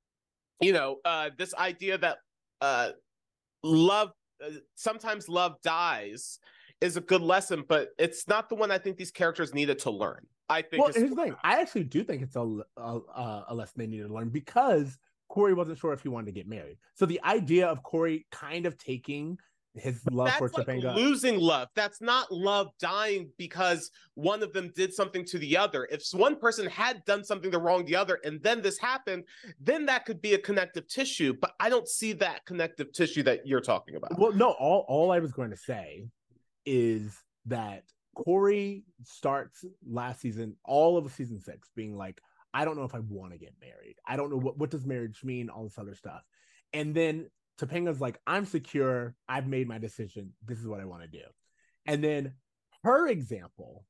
you know, uh, this idea that uh, love, uh, sometimes love dies is a good lesson, but it's not the one I think these characters needed to learn. I think. Well, here's the thing. I actually do think it's a, a, a lesson they needed to learn because Corey wasn't sure if he wanted to get married. So the idea of Corey kind of taking his love that's for like Topanga. Losing love. That's not love dying because one of them did something to the other. If one person had done something to wrong the other and then this happened, then that could be a connective tissue. But I don't see that connective tissue that you're talking about. Well, no, all, all I was going to say is that Corey starts last season, all of season six, being like, I don't know if I want to get married. I don't know what, what does marriage mean, all this other stuff. And then Topanga's like, I'm secure. I've made my decision. This is what I want to do. And then her example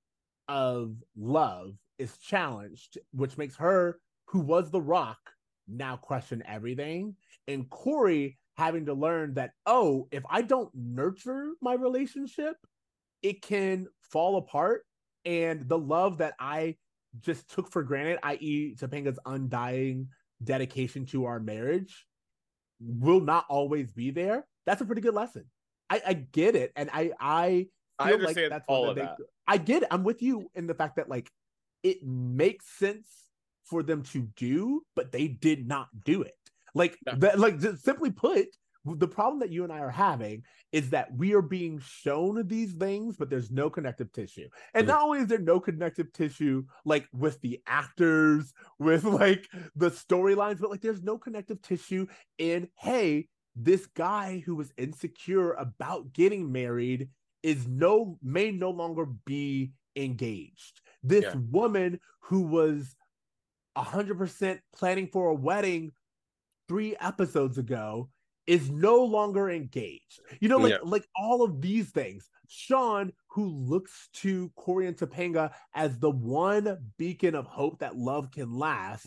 of love is challenged, which makes her, who was the rock, now question everything. And Corey having to learn that, oh, if I don't nurture my relationship, it can fall apart. And the love that I just took for granted, that is. Topanga's undying dedication to our marriage, will not always be there. That's a pretty good lesson. I, I get it. And I I feel I understand like that's all of they, that. I get it. I'm with you in the fact that like it makes sense for them to do, but they did not do it. Like yeah. that, like just simply put, the problem that you and I are having is that we are being shown these things, but there's no connective tissue. And not only is there no connective tissue, like with the actors, with like the storylines, but like there's no connective tissue in, hey, this guy who was insecure about getting married is no, may no longer be engaged. This yeah. woman who was one hundred percent planning for a wedding three episodes ago is no longer engaged. You know, like, yeah. like all of these things. Sean, who looks to Corey and Topanga as the one beacon of hope that love can last,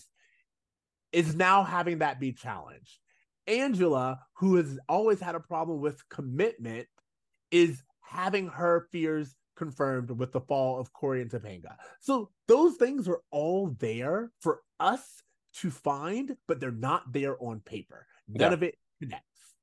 is now having that be challenged. Angela, who has always had a problem with commitment, is having her fears confirmed with the fall of Corey and Topanga. So those things are all there for us to find, but they're not there on paper. None yeah. of it connects.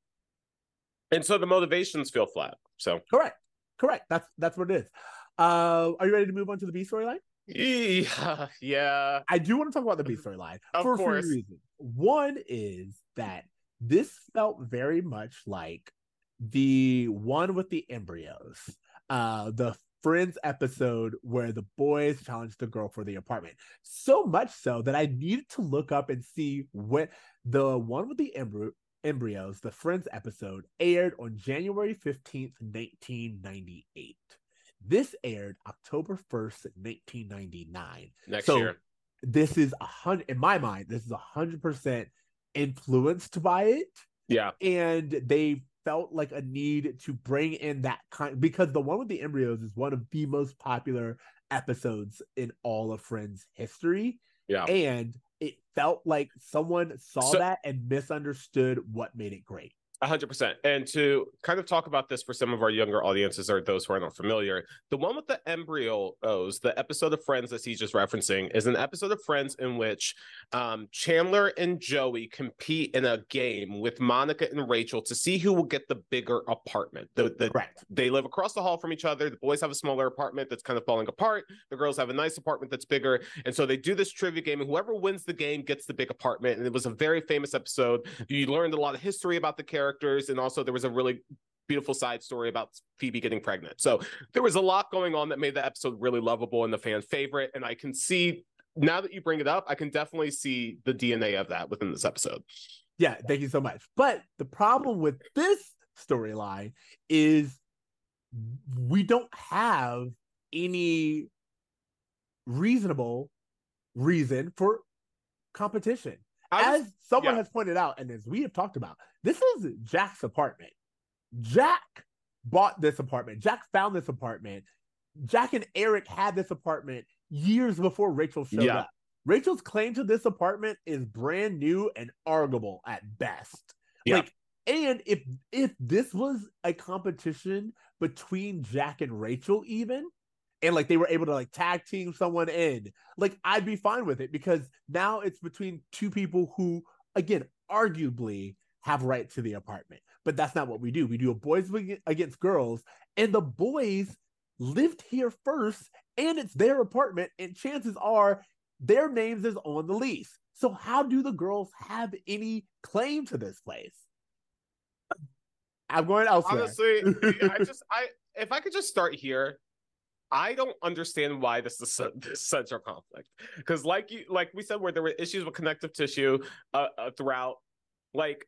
And so the motivations feel flat. So correct. Correct. That's that's what it is. Uh, are you ready to move on to the B storyline? Yeah. Yeah. I do want to talk about the B storyline for a few reasons. One is that this felt very much like the one with the embryos, uh, the Friends episode where the boys challenged the girl for the apartment. So much so that I needed to look up and see when the one with the embryo embryos, the Friends episode, aired on January fifteenth, nineteen ninety-eight. This aired October first, nineteen ninety-nine. Next so year. This is a hundred, in my mind, this is a hundred percent influenced by it. Yeah. And they felt like a need to bring in that kind, because the one with the embryos is one of the most popular episodes in all of Friends history. Yeah. And it felt like someone saw so, that and misunderstood what made it great. one hundred percent. And to kind of talk about this for some of our younger audiences or those who are not familiar, the one with the embryos, the episode of Friends that he's just referencing, is an episode of Friends in which um, Chandler and Joey compete in a game with Monica and Rachel to see who will get the bigger apartment. The, the, Correct. They live across the hall from each other. The boys have a smaller apartment that's kind of falling apart. The girls have a nice apartment that's bigger. And so they do this trivia game, and whoever wins the game gets the big apartment. And it was a very famous episode. You learned a lot of history about the characters. And also there was a really beautiful side story about Phoebe getting pregnant. So there was a lot going on that made the episode really lovable and the fan favorite. And I can see, now that you bring it up, I can definitely see the D N A of that within this episode. Yeah, thank you so much. But the problem with this storyline is we don't have any reasonable reason for competition. Was, as someone yeah. has pointed out, and as we have talked about, this is Jack's apartment. Jack bought this apartment. Jack found this apartment. Jack and Eric had this apartment years before Rachel showed yeah. up. Rachel's claim to this apartment is brand new and arguable at best. Yeah. Like, and if if this was a competition between Jack and Rachel, even, and like they were able to like tag team someone in, like I'd be fine with it, because now it's between two people who, again, arguably have right to the apartment. But that's not what we do. We do a boys against girls, and the boys lived here first, and it's their apartment, and chances are their names is on the lease. So how do the girls have any claim to this place? I'm going elsewhere. Honestly, I just I if I could just start here. I don't understand why this is this central conflict, because like you like we said, where there were issues with connective tissue uh, uh, throughout. Like,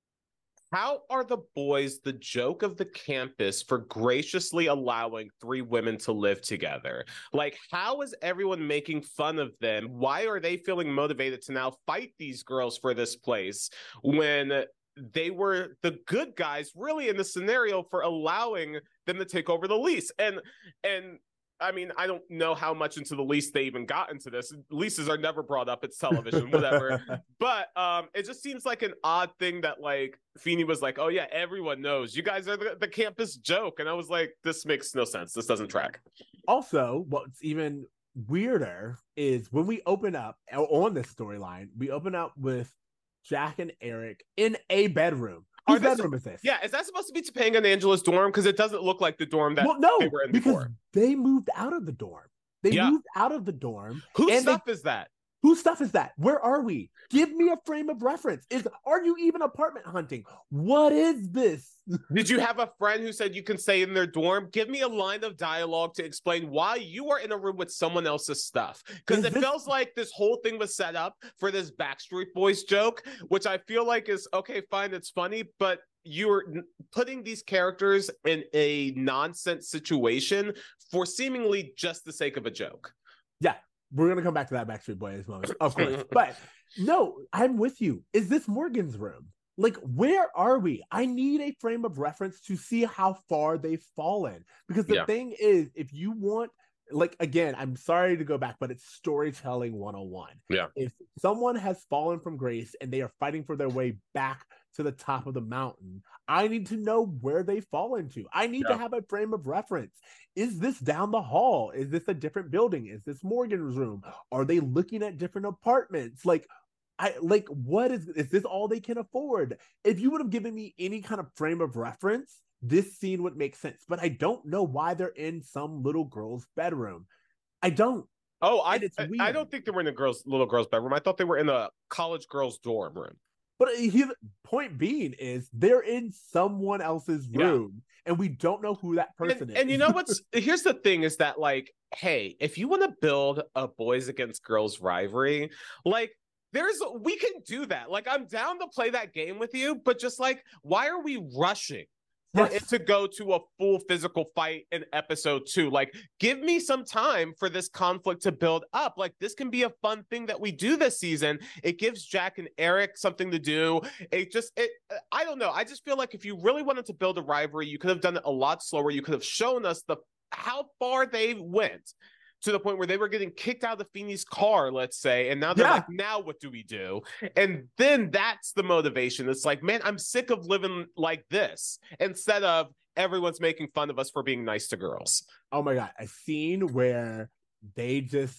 how are the boys the joke of the campus for graciously allowing three women to live together? Like, how is everyone making fun of them? Why are they feeling motivated to now fight these girls for this place when they were the good guys really in the scenario for allowing them to take over the lease? And and I mean, I don't know how much into the lease they even got into this. Leases are never brought up. It's television, whatever. But um, it just seems like an odd thing that, like, Feeny was like, oh, yeah, everyone knows. You guys are the, the campus joke. And I was like, this makes no sense. This doesn't track. Also, what's even weirder is when we open up on this storyline, we open up with Jack and Eric in a bedroom. Whose bedroom is this? Yeah, is that supposed to be Topanga and Angela's dorm? Because it doesn't look like the dorm that well, no, they were in because before. They moved out of the dorm. They yeah. moved out of the dorm. Whose stuff they, is that? Whose stuff is that? Where are we? Give me a frame of reference. Is are you even apartment hunting? What is this? Did you have a friend who said you can stay in their dorm? Give me a line of dialogue to explain why you are in a room with someone else's stuff. Because it this... feels like this whole thing was set up for this Backstreet Boys joke, which I feel like is, okay, fine, it's funny, but you're putting these characters in a nonsense situation for seemingly just the sake of a joke. Yeah. We're going to come back to that Backstreet Boys moment, of course. But no, I'm with you. Is this Morgan's room? Like, where are we? I need a frame of reference to see how far they've fallen. Because the yeah. thing is, if you want, like, again, I'm sorry to go back, but it's storytelling one oh one. Yeah. If someone has fallen from grace and they are fighting for their way back to the top of the mountain, I need to know where they fall into. I need yeah. to have a frame of reference. Is this down the hall? Is this a different building? Is this Morgan's room? Are they looking at different apartments? Like, I like what is is this all they can afford? If you would have given me any kind of frame of reference, this scene would make sense. But I don't know why they're in some little girl's bedroom. I don't. Oh, I I, I don't think they were in a girl's little girl's bedroom. I thought they were in a college girl's dorm room. But his point being is they're in someone else's room, yeah. and we don't know who that person and, is. And you know what's here's the thing is that, like, hey, if you want to build a boys against girls rivalry, like, there's we can do that. Like, I'm down to play that game with you, but just like, why are we rushing for yes. it to go to a full physical fight in episode two? Like, give me some time for this conflict to build up. Like, this can be a fun thing that we do this season. It gives Jack and Eric something to do. It just, it, I don't know. I just feel like if you really wanted to build a rivalry, you could have done it a lot slower. You could have shown us the how far they went, to the point where they were getting kicked out of Feeny's car, let's say, and now they're yeah. like, now what do we do? And then that's the motivation. It's like, man, I'm sick of living like this, instead of everyone's making fun of us for being nice to girls. Oh my God, a scene where they just,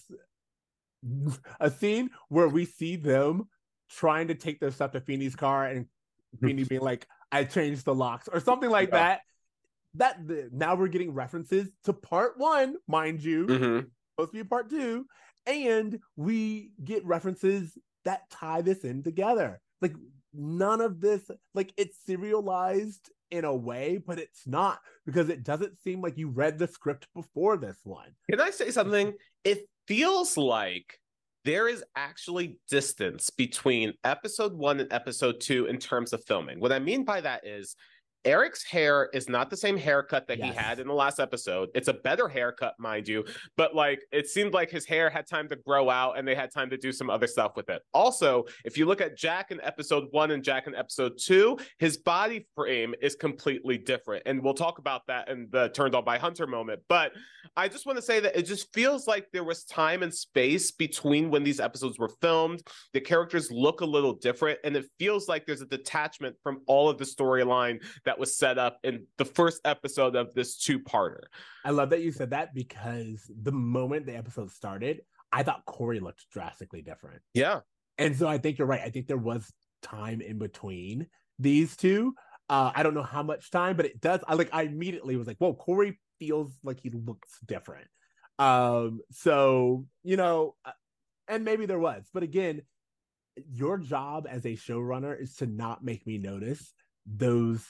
a scene where we see them trying to take their stuff to Feeny's car and Feeny being like, I changed the locks or something like yeah. that. That the, now we're getting references to part one, mind you, mm-hmm. supposed to be part two, and we get references that tie this in together. Like, none of this, like, it's serialized in a way, but it's not, because it doesn't seem like you read the script before this one. Can I say something? It feels like there is actually distance between episode one and episode two in terms of filming. What I mean by that is Eric's hair is not the same haircut that yes. he had in the last episode. It's a better haircut, mind you, but like it seemed like his hair had time to grow out and they had time to do some other stuff with it. Also, if you look at Jack in episode one and Jack in episode two, his body frame is completely different. And we'll talk about that in the Turned On by Hunter moment. But I just want to say that it just feels like there was time and space between when these episodes were filmed. The characters look a little different, and it feels like there's a detachment from all of the storyline that was set up in the first episode of this two-parter. I love that you said that, because the moment the episode started, I thought Corey looked drastically different. Yeah. And so I think you're right. I think there was time in between these two. Uh, I don't know how much time, but it does. I like. I immediately was like, "Whoa, Corey feels like he looks different." Um, so you know, and maybe there was, but again, your job as a showrunner is to not make me notice those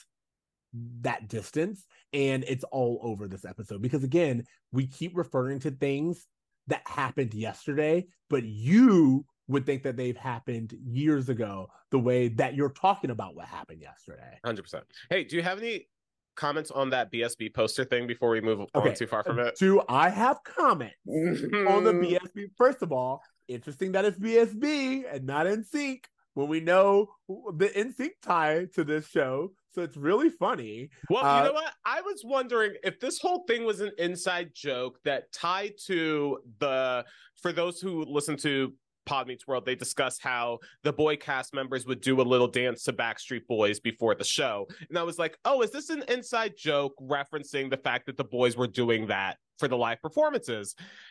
that distance, and it's all over this episode, because again, we keep referring to things that happened yesterday, but you would think that they've happened years ago, the way that you're talking about what happened yesterday. one hundred percent. Hey, do you have any comments on that B S B poster thing before we move okay. on too far from it? Do I have comments on the B S B? First of all, interesting that it's B S B and not N Sync, when we know the N Sync tie to this show. So it's really funny. Well, uh, you know what? I was wondering if this whole thing was an inside joke that tied to the, for those who listen to Pod Meets World, they discuss how the boy cast members would do a little dance to Backstreet Boys before the show. And I was like, oh, is this an inside joke referencing the fact that the boys were doing that for the live performances?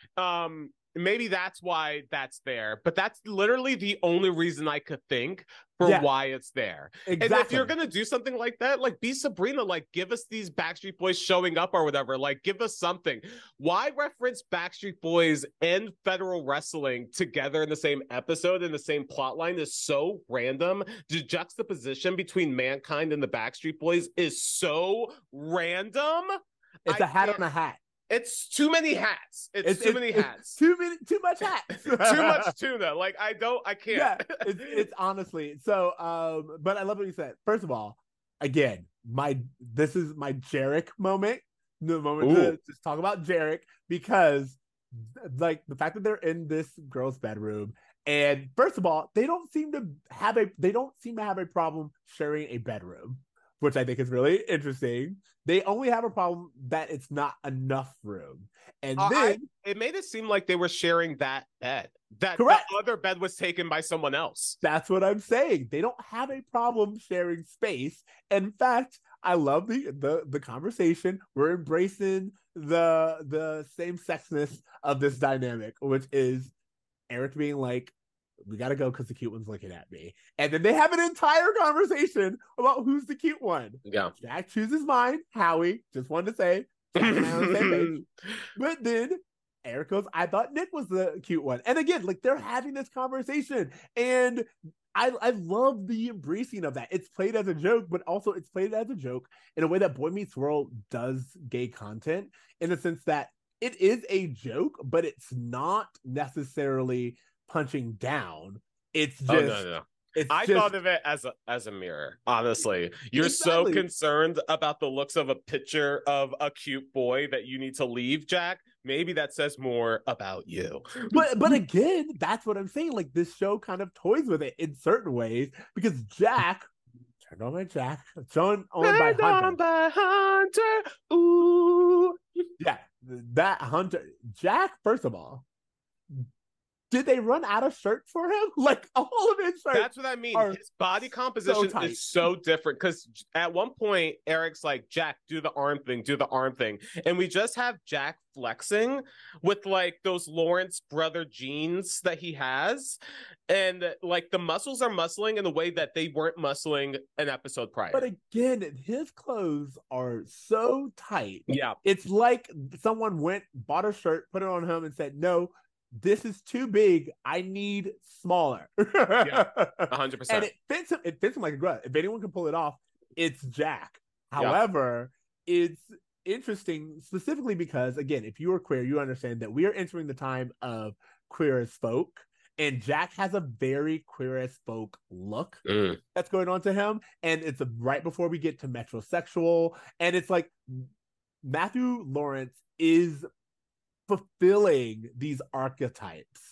Um, maybe that's why that's there. But that's literally the only reason I could think for yeah, why it's there. Exactly. And if you're going to do something like that, like be Sabrina, like give us these Backstreet Boys showing up or whatever, like give us something. Why reference Backstreet Boys and Federal Wrestling together in the same episode in the same plot line is so random. The juxtaposition between Mankind and the Backstreet Boys is so random. It's I a hat on a hat. It's too many hats. It's, it's too it's, many hats. It's too many, too much hats. Too much tuna. Like I don't, I can't. Yeah, it's, it's honestly so. Um, but I love what you said. First of all, again, my this is my Jarek moment. The moment Ooh. to just talk about Jarek, because like the fact that they're in this girl's bedroom, and first of all, they don't seem to have a they don't seem to have a problem sharing a bedroom, which I think is really interesting. They only have a problem that it's not enough room. And uh, then I, it made it seem like they were sharing that bed. That correct. The other bed was taken by someone else. That's what I'm saying. They don't have a problem sharing space. In fact, I love the the, the conversation. We're embracing the the same sexness of this dynamic, which is Eric being like, we gotta go because the cute one's looking at me. And then they have an entire conversation about who's the cute one. Yeah. Jack chooses mine. Howie, just wanted to say, Jack and I on the same page. But then Eric goes, I thought Nick was the cute one. And again, like they're having this conversation. And I, I love the embracing of that. It's played as a joke, but also it's played as a joke in a way that Boy Meets World does gay content, in the sense that it is a joke, but it's not necessarily punching down. It's just oh, no, no. It's I just, thought of it as a as a mirror. Honestly, you're exactly. so concerned about the looks of a picture of a cute boy that you need to leave, Jack. Maybe that says more about you. But but again, that's what I'm saying. Like this show kind of toys with it in certain ways, because Jack turned on by Jack, turned on by Hunter. on by Hunter. Ooh, yeah, that Hunter Jack. First of all, did they run out of shirts for him? Like all of his shirts. That's what I mean. His body composition so is so different, because at one point Eric's like, Jack, do the arm thing, do the arm thing. And we just have Jack flexing with like those Lawrence brother jeans that he has. And like the muscles are muscling in the way that they weren't muscling an episode prior. But again, his clothes are so tight. Yeah. It's like someone went, bought a shirt, put it on him and said, no, this is too big. I need smaller. Yeah, one hundred percent. And it fits him. It fits him like a glove. If anyone can pull it off, it's Jack. However, it's interesting specifically because, again, if you are queer, you understand that we are entering the time of queer as folk. And Jack has a very queer as folk look Mm. that's going on to him. And it's right before we get to metrosexual. And it's like Matthew Lawrence is fulfilling these archetypes.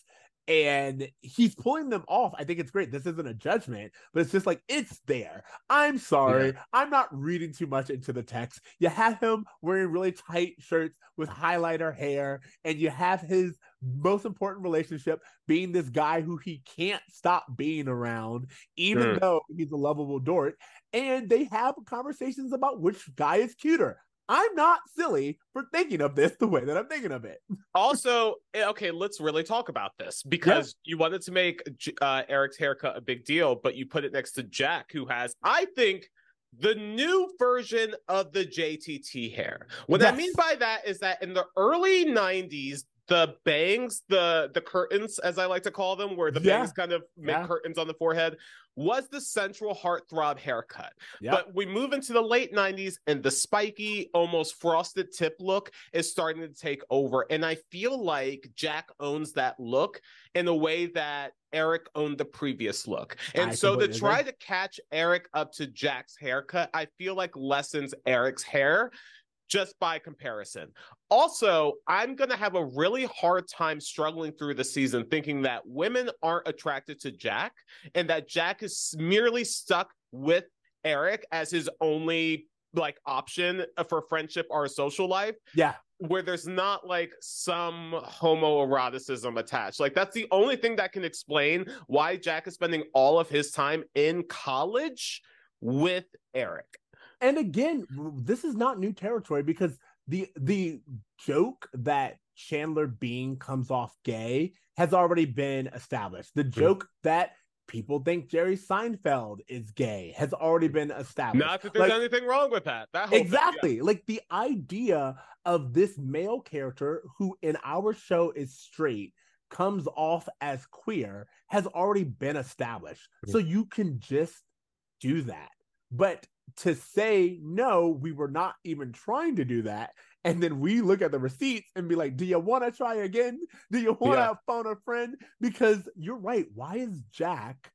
And he's pulling them off. I think it's great. This isn't a judgment, but it's just like, it's there. I'm sorry. Yeah. I'm not reading too much into the text. You have him wearing really tight shirts with highlighter hair, and you have his most important relationship being this guy who he can't stop being around, even mm. though he's a lovable dork. And they have conversations about which guy is cuter. I'm not silly for thinking of this the way that I'm thinking of it. Also, okay, let's really talk about this because yeah. you wanted to make uh, Eric's haircut a big deal, but you put it next to Jack, who has, I think, the new version of the J T T hair. What yes. I mean by that is that in the early nineties, the bangs, the the curtains, as I like to call them, where the yeah. bangs kind of make yeah. curtains on the forehead, was the central heartthrob haircut. Yep. But we move into the late nineties and the spiky, almost frosted tip look is starting to take over. And I feel like Jack owns that look in a way that Eric owned the previous look. And I so to try agree. to catch Eric up to Jack's haircut, I feel like lessens Eric's hair just by comparison. Also, I'm going to have a really hard time struggling through the season thinking that women aren't attracted to Jack and that Jack is merely stuck with Eric as his only like option for friendship or social life. Yeah. Where there's not like some homoeroticism attached. Like that's the only thing that can explain why Jack is spending all of his time in college with Eric. And again, this is not new territory because the the joke that Chandler Bing comes off gay has already been established. The joke mm-hmm. that people think Jerry Seinfeld is gay has already been established. Not that there's like, anything wrong with that. that whole exactly. Thing, yeah. Like the idea of this male character who in our show is straight comes off as queer has already been established. Mm-hmm. So you can just do that. But to say, no, we were not even trying to do that. And then we look at the receipts and be like, do you want to try again? Do you want to yeah. phone a friend? Because you're right. Why is Jack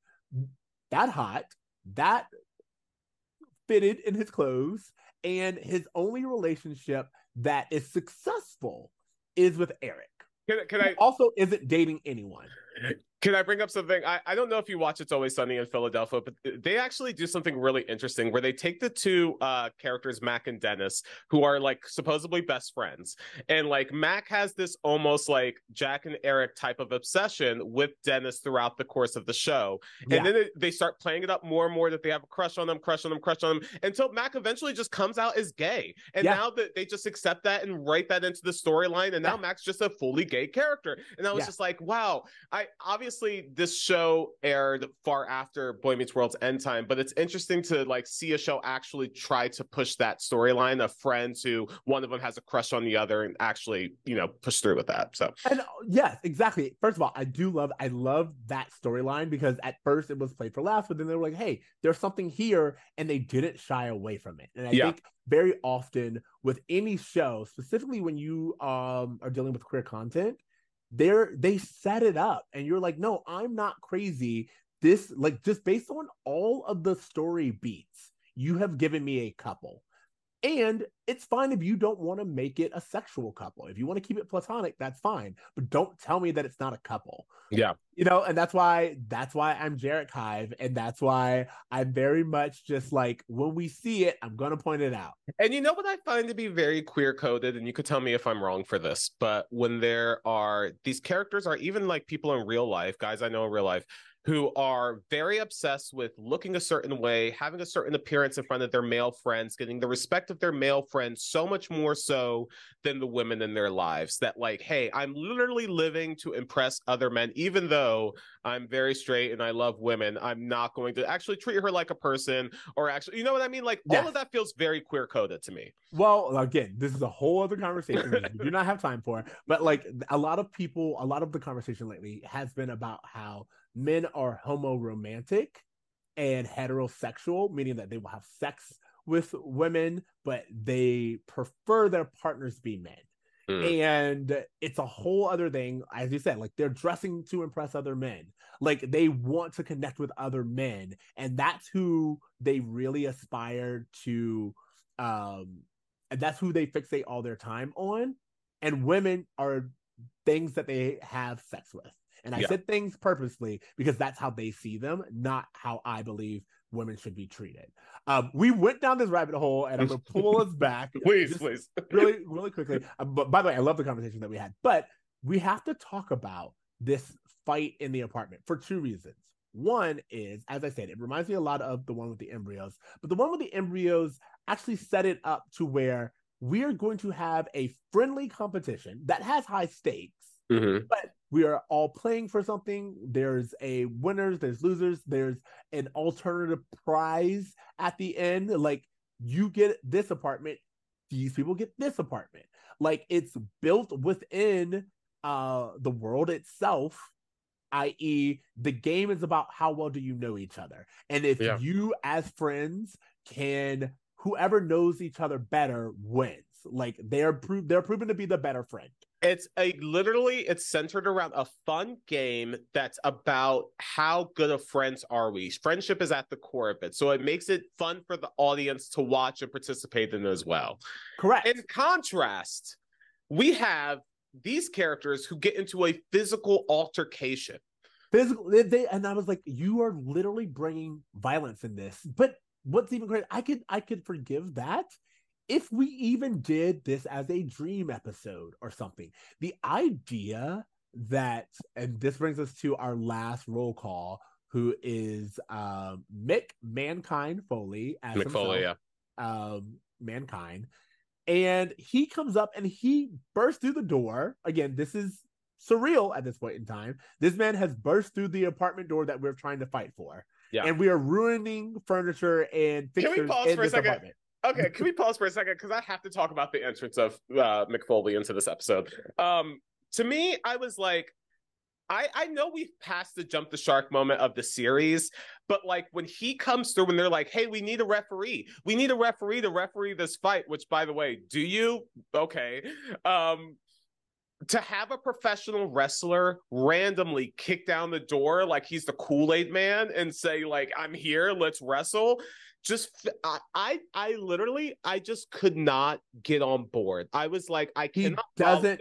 that hot, that fitted in his clothes, and his only relationship that is successful is with Eric? Can, can I also isn't dating anyone? Can I bring up something? I, I don't know if you watch It's Always Sunny in Philadelphia, but they actually do something really interesting where they take the two uh, characters, Mac and Dennis, who are like supposedly best friends. And like Mac has this almost like Jack and Eric type of obsession with Dennis throughout the course of the show. And yeah. then they, they start playing it up more and more that they have a crush on them, crush on them, crush on them, until Mac eventually just comes out as gay. And yeah. now that they just accept that and write that into the storyline. And now yeah. Mac's just a fully gay character. And I was yeah. just like, wow, I obviously Obviously, this show aired far after Boy Meets World's end time, but it's interesting to like see a show actually try to push that storyline of friends who one of them has a crush on the other and actually, you know, push through with that. So, and yes, exactly. First of all, I do love, I love that storyline because at first it was played for laughs, but then they were like, hey, there's something here, and they didn't shy away from it. And I yeah. think very often with any show, specifically when you um are dealing with queer content, they're they set it up and you're like, no, I'm not crazy. This, like, just based on all of the story beats, you have given me a couple. And it's fine if you don't want to make it a sexual couple. If you want to keep it platonic, that's fine. But don't tell me that it's not a couple. Yeah. You know, and that's why that's why I'm Jarek Hive. And that's why I'm very much just like, when we see it, I'm going to point it out. And you know what I find to be very queer coded, and you could tell me if I'm wrong for this, but when there are these characters, are even like people in real life, guys I know in real life, who are very obsessed with looking a certain way, having a certain appearance in front of their male friends, getting the respect of their male friends so much more so than the women in their lives, that like, hey, I'm literally living to impress other men, even though I'm very straight and I love women. I'm not going to actually treat her like a person, or actually, you know what I mean? Like yes. all of that feels very queer coded to me. Well, again, this is a whole other conversation we do not have time for, but like a lot of people, a lot of the conversation lately has been about how men are homo-romantic and heterosexual, meaning that they will have sex with women, but they prefer their partners be men. Mm. And it's a whole other thing. As you said, like they're dressing to impress other men. Like they want to connect with other men. And that's who they really aspire to. Um, and that's who they fixate all their time on. And women are things that they have sex with. And I yeah. said things purposely because that's how they see them, not how I believe women should be treated. Um, we went down this rabbit hole, and I'm going to pull us back. please, please. really, really quickly. Um, but by the way, I love the conversation that we had. But we have to talk about this fight in the apartment for two reasons. One is, as I said, it reminds me a lot of the one with the embryos. But the one with the embryos actually set it up to where we are going to have a friendly competition that has high stakes. Mm-hmm. But we are all playing for something. There's a winners, there's losers, there's an alternative prize at the end. Like you get this apartment, these people get this apartment. Like it's built within uh, the world itself, that is the game is about how well do you know each other. And if yeah. you as friends can, whoever knows each other better wins. Like they're pro- they're proven to be the better friend. It's a literally it's centered around a fun game that's about how good of friends are we. Friendship is at the core of it. So it makes it fun for the audience to watch and participate in as well. Correct. In contrast, we have these characters who get into a physical altercation. Physical they, they and I was like, you are literally bringing violence in this. But what's even great, I could I could forgive that if we even did this as a dream episode or something. The idea that, and this brings us to our last roll call, who is um, Mick Mankind Foley as Mick Foley, yeah. um, Mankind. And he comes up and he bursts through the door. Again, this is surreal at this point in time. This man has burst through the apartment door that we're trying to fight for. Yeah. And we are ruining furniture and fixtures Can we pause in for this a second? apartment. Okay, can we pause for a second? Because I have to talk about the entrance of uh, Mick Foley into this episode. Um, to me, I was like, I, I know we've passed the jump the shark moment of the series, but like when he comes through and they're like, hey, we need a referee. We need a referee to referee this fight, which, by the way, do you? Okay. Um, to have a professional wrestler randomly kick down the door like he's the Kool-Aid man and say, like, I'm here, let's wrestle. Just I, I I literally I just could not get on board. I was like, I he cannot. Doesn't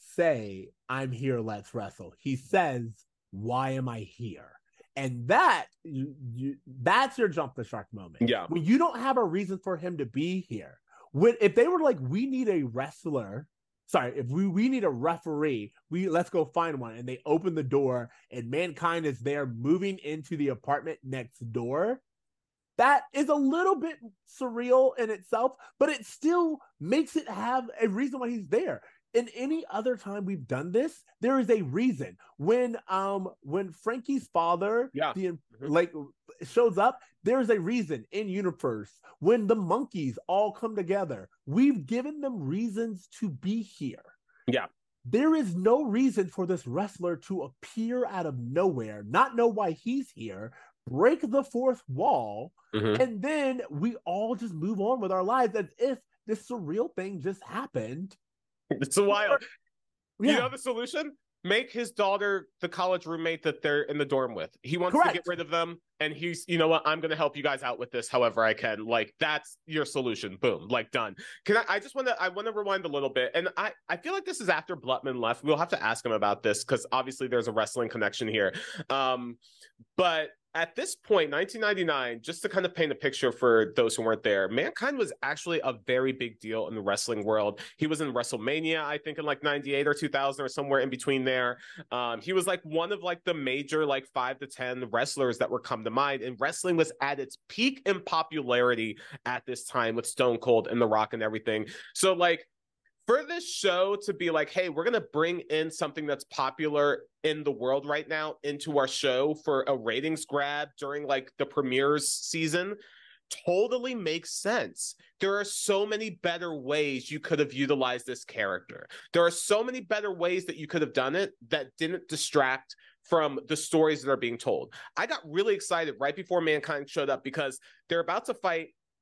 say I'm here, let's wrestle. He says, why am I here? And that you, you that's your jump the shark moment. Yeah. When you don't have a reason for him to be here. When if they were like, we need a wrestler. Sorry, if we, we need a referee, we let's go find one. And they open the door and Mankind is there moving into the apartment next door. That is a little bit surreal in itself, but it still makes it have a reason why he's there. In any other time we've done this, there is a reason. When um when Frankie's father yeah. the, like shows up, there is a reason in universe. When the monkeys all come together, we've given them reasons to be here. Yeah. There is no reason for this wrestler to appear out of nowhere, not know why he's here, break the fourth wall, mm-hmm. and then we all just move on with our lives as if this surreal thing just happened. It's a wild. Yeah. You know the solution? Make his daughter the college roommate that they're in the dorm with. He wants Correct. to get rid of them, and he's, you know what? I'm going to help you guys out with this however I can. Like, that's your solution. Boom. Like, done. Can I, I just want to, I want to rewind a little bit. And I, I feel like this is after Blutman left. We'll have to ask him about this because obviously there's a wrestling connection here. Um, but at this point, nineteen ninety-nine, just to kind of paint a picture for those who weren't there, Mankind was actually a very big deal in the wrestling world. He was in WrestleMania, I think in like ninety-eight or two thousand or somewhere in between there. Um, he was like one of like the major like five to ten wrestlers that were come to mind. And wrestling was at its peak in popularity at this time with Stone Cold and The Rock and everything. So like, for this show to be like, hey, we're going to bring in something that's popular in the world right now into our show for a ratings grab during like the premieres season totally makes sense. There are so many better ways you could have utilized this character. There are so many better ways that you could have done it that didn't distract from the stories that are being told. I got really excited right before Mankind showed up because they're about to fight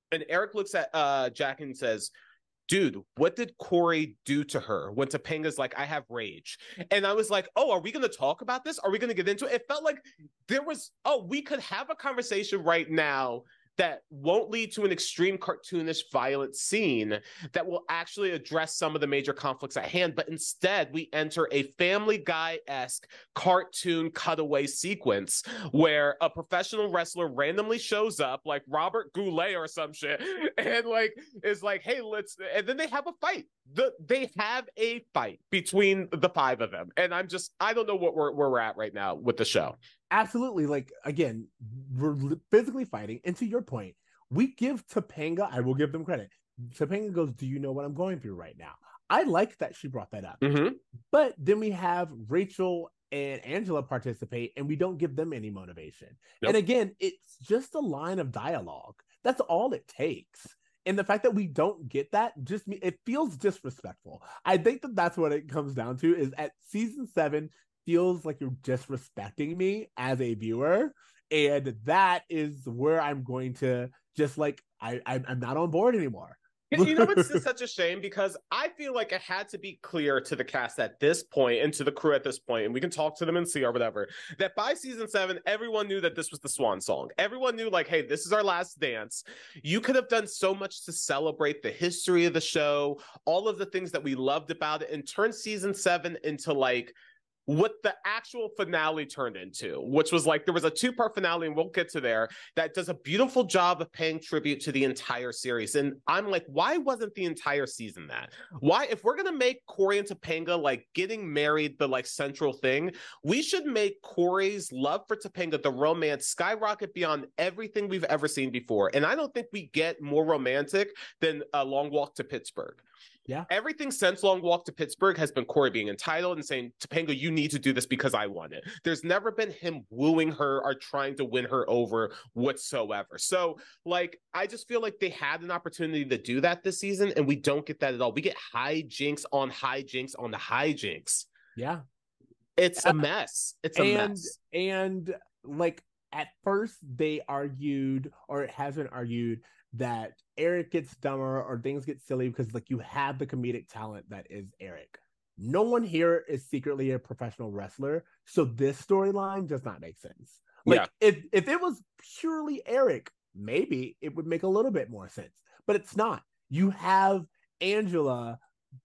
And Eric looks at uh, Jack and says, dude, what did Corey do to her when Topanga's like, I have rage? And I was like, oh, are we going to talk about this? Are we going to get into it? It felt like there was, oh, we could have a conversation right now that won't lead to an extreme cartoonish violent scene that will actually address some of the major conflicts at hand. But instead, we enter a Family Guy-esque cartoon cutaway sequence where a professional wrestler randomly shows up, like Robert Goulet or some shit, and like is like, hey, let's, and then they have a fight. The, they have a fight between the five of them. And I'm just, I don't know what we're, where we're at right now with the show. Absolutely. Like, again, we're physically fighting. And to your point, we give Topanga, I will give them credit. Topanga goes, do you know what I'm going through right now? I like that she brought that up. Mm-hmm. But then we have Rachel and Angela participate, and we don't give them any motivation. Nope. And again, it's just a line of dialogue. That's all it takes. And the fact that we don't get that, just it feels disrespectful. I think that that's what it comes down to, is at season seven, feels like you're disrespecting me as a viewer, and that is where I'm going to just like I I'm not on board anymore. You know, it's such a shame because I feel like it had to be clear to the cast at this point and to the crew at this point, and we can talk to them and see or whatever, that by season seven, everyone knew that this was the swan song. Everyone knew, like, hey, this is our last dance. You could have done so much to celebrate the history of the show, all of the things that we loved about it, and turn season seven into like what the actual finale turned into, which was like, there was a two-part finale, and we'll get to there, that does a beautiful job of paying tribute to the entire series. And I'm like, why wasn't the entire season that? Why, if we're going to make Corey and Topanga, like, getting married the, like, central thing, we should make Corey's love for Topanga, the romance, skyrocket beyond everything we've ever seen before. And I don't think we get more romantic than A Long Walk to Pittsburgh. Yeah. Everything since Long Walk to Pittsburgh has been Corey being entitled and saying, Topanga, you need to do this because I want it. There's never been him wooing her or trying to win her over whatsoever. So, like, I just feel like they had an opportunity to do that this season, and we don't get that at all. We get hijinks on hijinks on the hijinks. Yeah. It's a mess. It's a and, mess. And, like, at first they argued, or it has been argued, that Eric gets dumber or things get silly because, like, you have the comedic talent that is Eric. No one here is secretly a professional wrestler, so this storyline does not make sense. Like, yeah. if if it was purely Eric, maybe it would make a little bit more sense, but it's not. You have Angela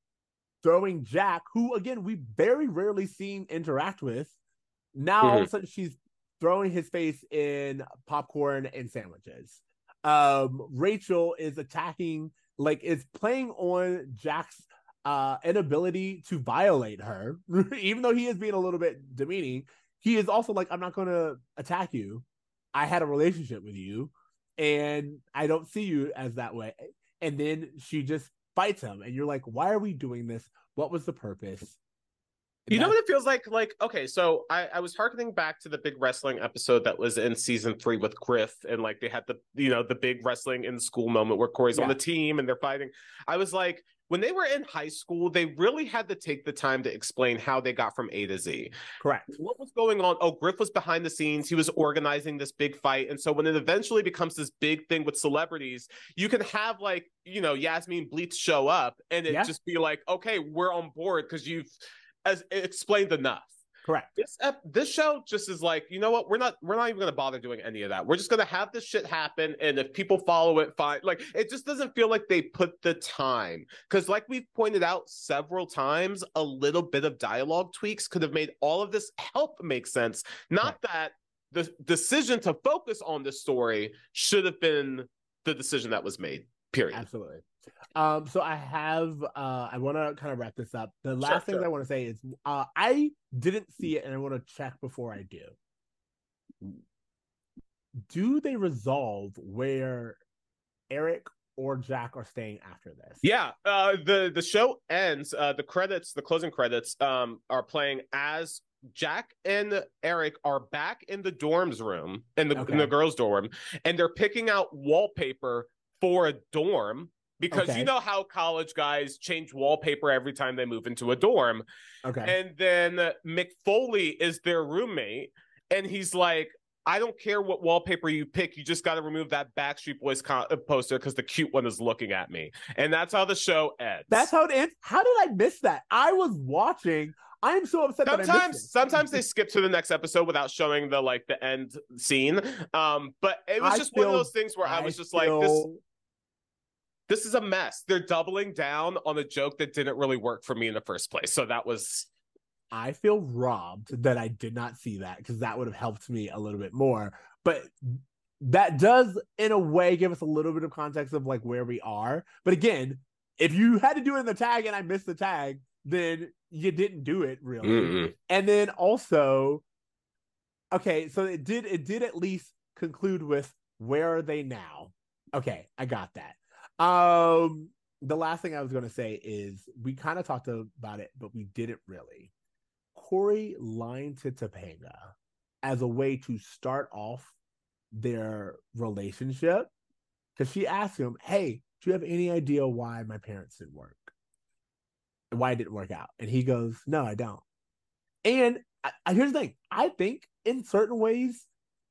throwing Jack, who, again, we very rarely seen interact with. Now, mm-hmm. all of a sudden, she's throwing his face in popcorn and sandwiches. Um, Rachel is attacking, like, is playing on Jack's uh, inability to violate her, even though he is being a little bit demeaning. He is also like, I'm not going to attack you. I had a relationship with you, and I don't see you as that way. And then she just fights him, and you're like, why are we doing this? What was the purpose? You know what it feels like? Like, okay, so I, I was hearkening back to the big wrestling episode that was in season three with Griff, and like they had the, you know, the big wrestling in school moment where Corey's yeah. on the team and they're fighting. I was like, when they were in high school, they really had to take the time to explain how they got from A to Z. Correct. What was going on? Oh, Griff was behind the scenes. He was organizing this big fight. And so when it eventually becomes this big thing with celebrities, you can have, like, you know, Yasmin Bleeth show up and it yeah. just be like, okay, we're on board because you've as explained enough. Correct. This ep- this show just is like, you know what? We're not we're not even going to bother doing any of that. We're just going to have this shit happen, and if people follow it, fine. Like, it just doesn't feel like they put the time, because, like we've pointed out several times, a little bit of dialogue tweaks could have made all of this help make sense. Not right. that the decision to focus on the story should have been the decision that was made. Period. Absolutely. Um, so I have, uh, I want to kind of wrap this up. The last sure, thing sure. I want to say is, uh, I didn't see it, and I want to check before I do. Do they resolve where Eric or Jack are staying after this? Yeah, uh, the the show ends. Uh, the credits, the closing credits, um, are playing as Jack and Eric are back in the dorms room, in the okay. in the girls' dorm, and they're picking out wallpaper for a dorm. Because okay. you know how college guys change wallpaper every time they move into a dorm. Okay. And then Mick Foley is their roommate. And he's like, I don't care what wallpaper you pick. You just got to remove that Backstreet Boys co- poster because the cute one is looking at me. And that's how the show ends. That's how it ends. How did I miss that? I was watching. I am so upset sometimes, that I missed it. Sometimes they skip to the next episode without showing the like the end scene. Um, but it was I just feel, one of those things where I, I was just feel... like, this. This is a mess. They're doubling down on a joke that didn't really work for me in the first place. So that was. I feel robbed that I did not see that because that would have helped me a little bit more. But that does, in a way, give us a little bit of context of like where we are. But again, if you had to do it in the tag and I missed the tag, then you didn't do it really. Mm-hmm. And then also, okay, so it did it did at least conclude with where are they now? Okay, I got that. Um, the last thing I was going to say is we kind of talked about it, but we didn't really. Corey lying to Topanga as a way to start off their relationship because she asked him, hey, do you have any idea why my parents didn't work? Why it didn't work out? And he goes, no, I don't. And I, I, here's the thing. I think in certain ways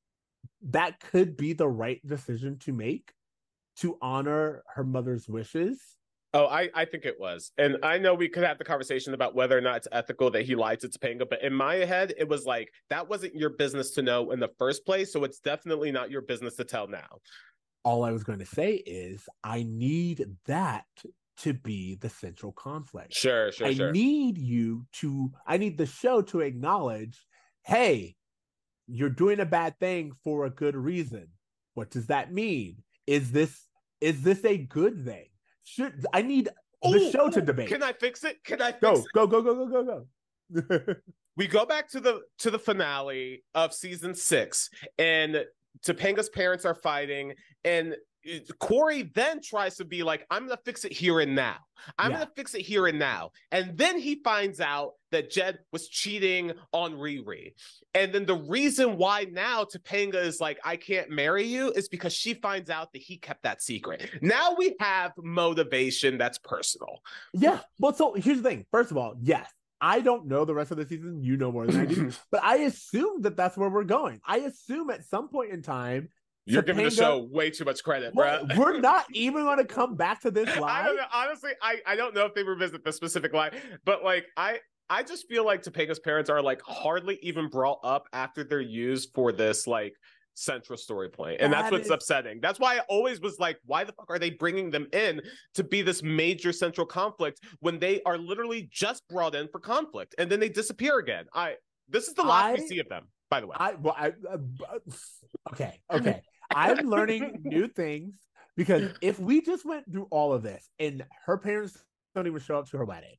that could be the right decision to make to honor her mother's wishes. Oh, I, I think it was. And I know we could have the conversation about whether or not it's ethical that he lied to Topanga, but in my head, it was like, that wasn't your business to know in the first place, so it's definitely not your business to tell now. All I was going to say is, I need that to be the central conflict. Sure, sure, I sure. I need you to, I need the show to acknowledge, hey, you're doing a bad thing for a good reason. What does that mean? Is this, is this a good thing? Should I need the Ooh, show to debate? Can I fix it? Can I fix go, it? Go, go, go, go, go, go. We go back to the to the finale of season six, and Topanga's parents are fighting, and Corey then tries to be like, I'm gonna fix it here and now. I'm yeah. gonna fix it here and now. And then he finds out that Jed was cheating on Riri. And then the reason why now Topanga is like, I can't marry you is because she finds out that he kept that secret. Now we have motivation that's personal. Yeah. Well, so here's the thing. First of all, yes, I don't know the rest of the season. You know more than I do. But I assume that that's where we're going. I assume at some point in time, You're Topanga, giving the show way too much credit, bro. We're not even going to come back to this line. I don't know. Honestly, I, I don't know if they revisit the specific line, but like I I just feel like Topanga's parents are like hardly even brought up after they're used for this like central story point, and that that's what's is... upsetting. That's why I always was like, why the fuck are they bringing them in to be this major central conflict when they are literally just brought in for conflict and then they disappear again? I this is the last I... we see of them, by the way. I well, I uh, okay, okay. I'm learning new things because if we just went through all of this and her parents don't even show up to her wedding,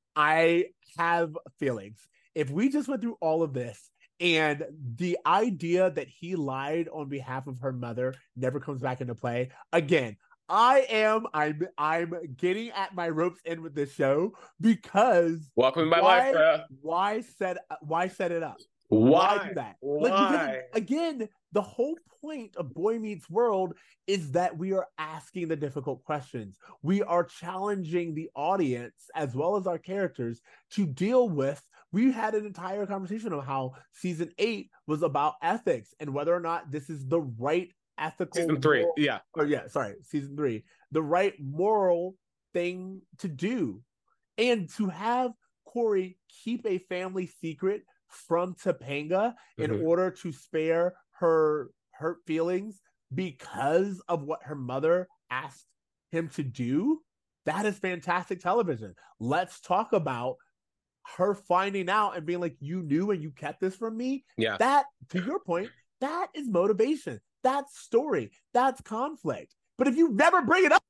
I have feelings. If we just went through all of this and the idea that he lied on behalf of her mother never comes back into play, again, I am I'm I'm getting at my ropes end with this show because welcome to my why, life, bro. Why set why set it up? Why, why do that? Why? Like, because, again, the whole point of Boy Meets World is that we are asking the difficult questions. We are challenging the audience as well as our characters to deal with. We had an entire conversation of how season eight was about ethics and whether or not this is the right ethical season three, moral, yeah, or yeah, sorry, season three, the right moral thing to do, and to have Corey keep a family secret from Topanga in mm-hmm. order to spare her hurt feelings because of what her mother asked him to do. That is fantastic television. Let's talk about her finding out and being like, you knew and you kept this from me. Yeah. That, to your point, that is motivation. That's story. That's conflict. But if you never bring it up,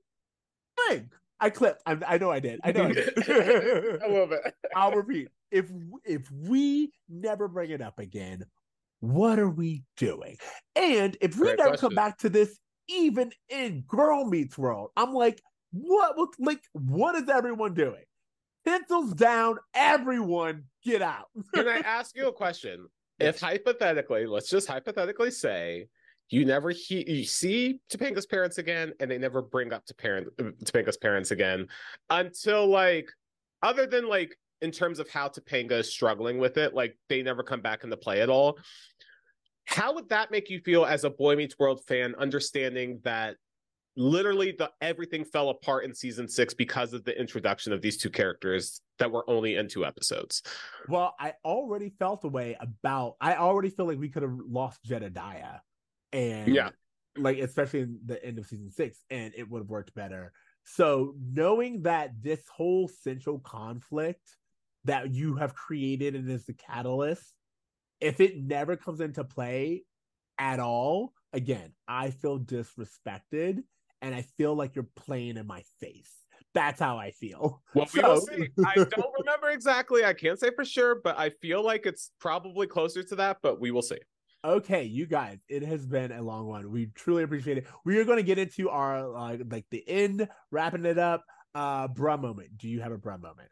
I clipped. I, I know I did. I know I did. I love it. I'll repeat. If if we never bring it up again, what are we doing? And if we Great never question. come back to this, even in Girl Meets World, I'm like, what? Like, what is everyone doing? Pencils down, everyone, get out. Can I ask you a question? If hypothetically, let's just hypothetically say, you never he- you see Topanga's parents again, and they never bring up to parent Topanga's parents again until like, other than like. In terms of how Topanga is struggling with it, like they never come back into play at all. How would that make you feel as a Boy Meets World fan, understanding that literally the everything fell apart in season six because of the introduction of these two characters that were only in two episodes? Well, I already felt a way about. I already feel like we could have lost Jedediah, and Yeah. like especially in the end of season six, and it would have worked better. So knowing that this whole central conflict that you have created and is the catalyst, if it never comes into play at all, again, I feel disrespected, and I feel like you're playing in my face. That's how I feel. Well, we So- will see. I don't remember exactly. I can't say for sure, but I feel like it's probably closer to that, but we will see. Okay, you guys, it has been a long one. We truly appreciate it. We are going to get into our uh, like the end, wrapping it up. Uh, bruh moment. Do you have a bruh moment?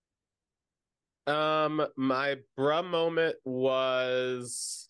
Um, my bruh moment was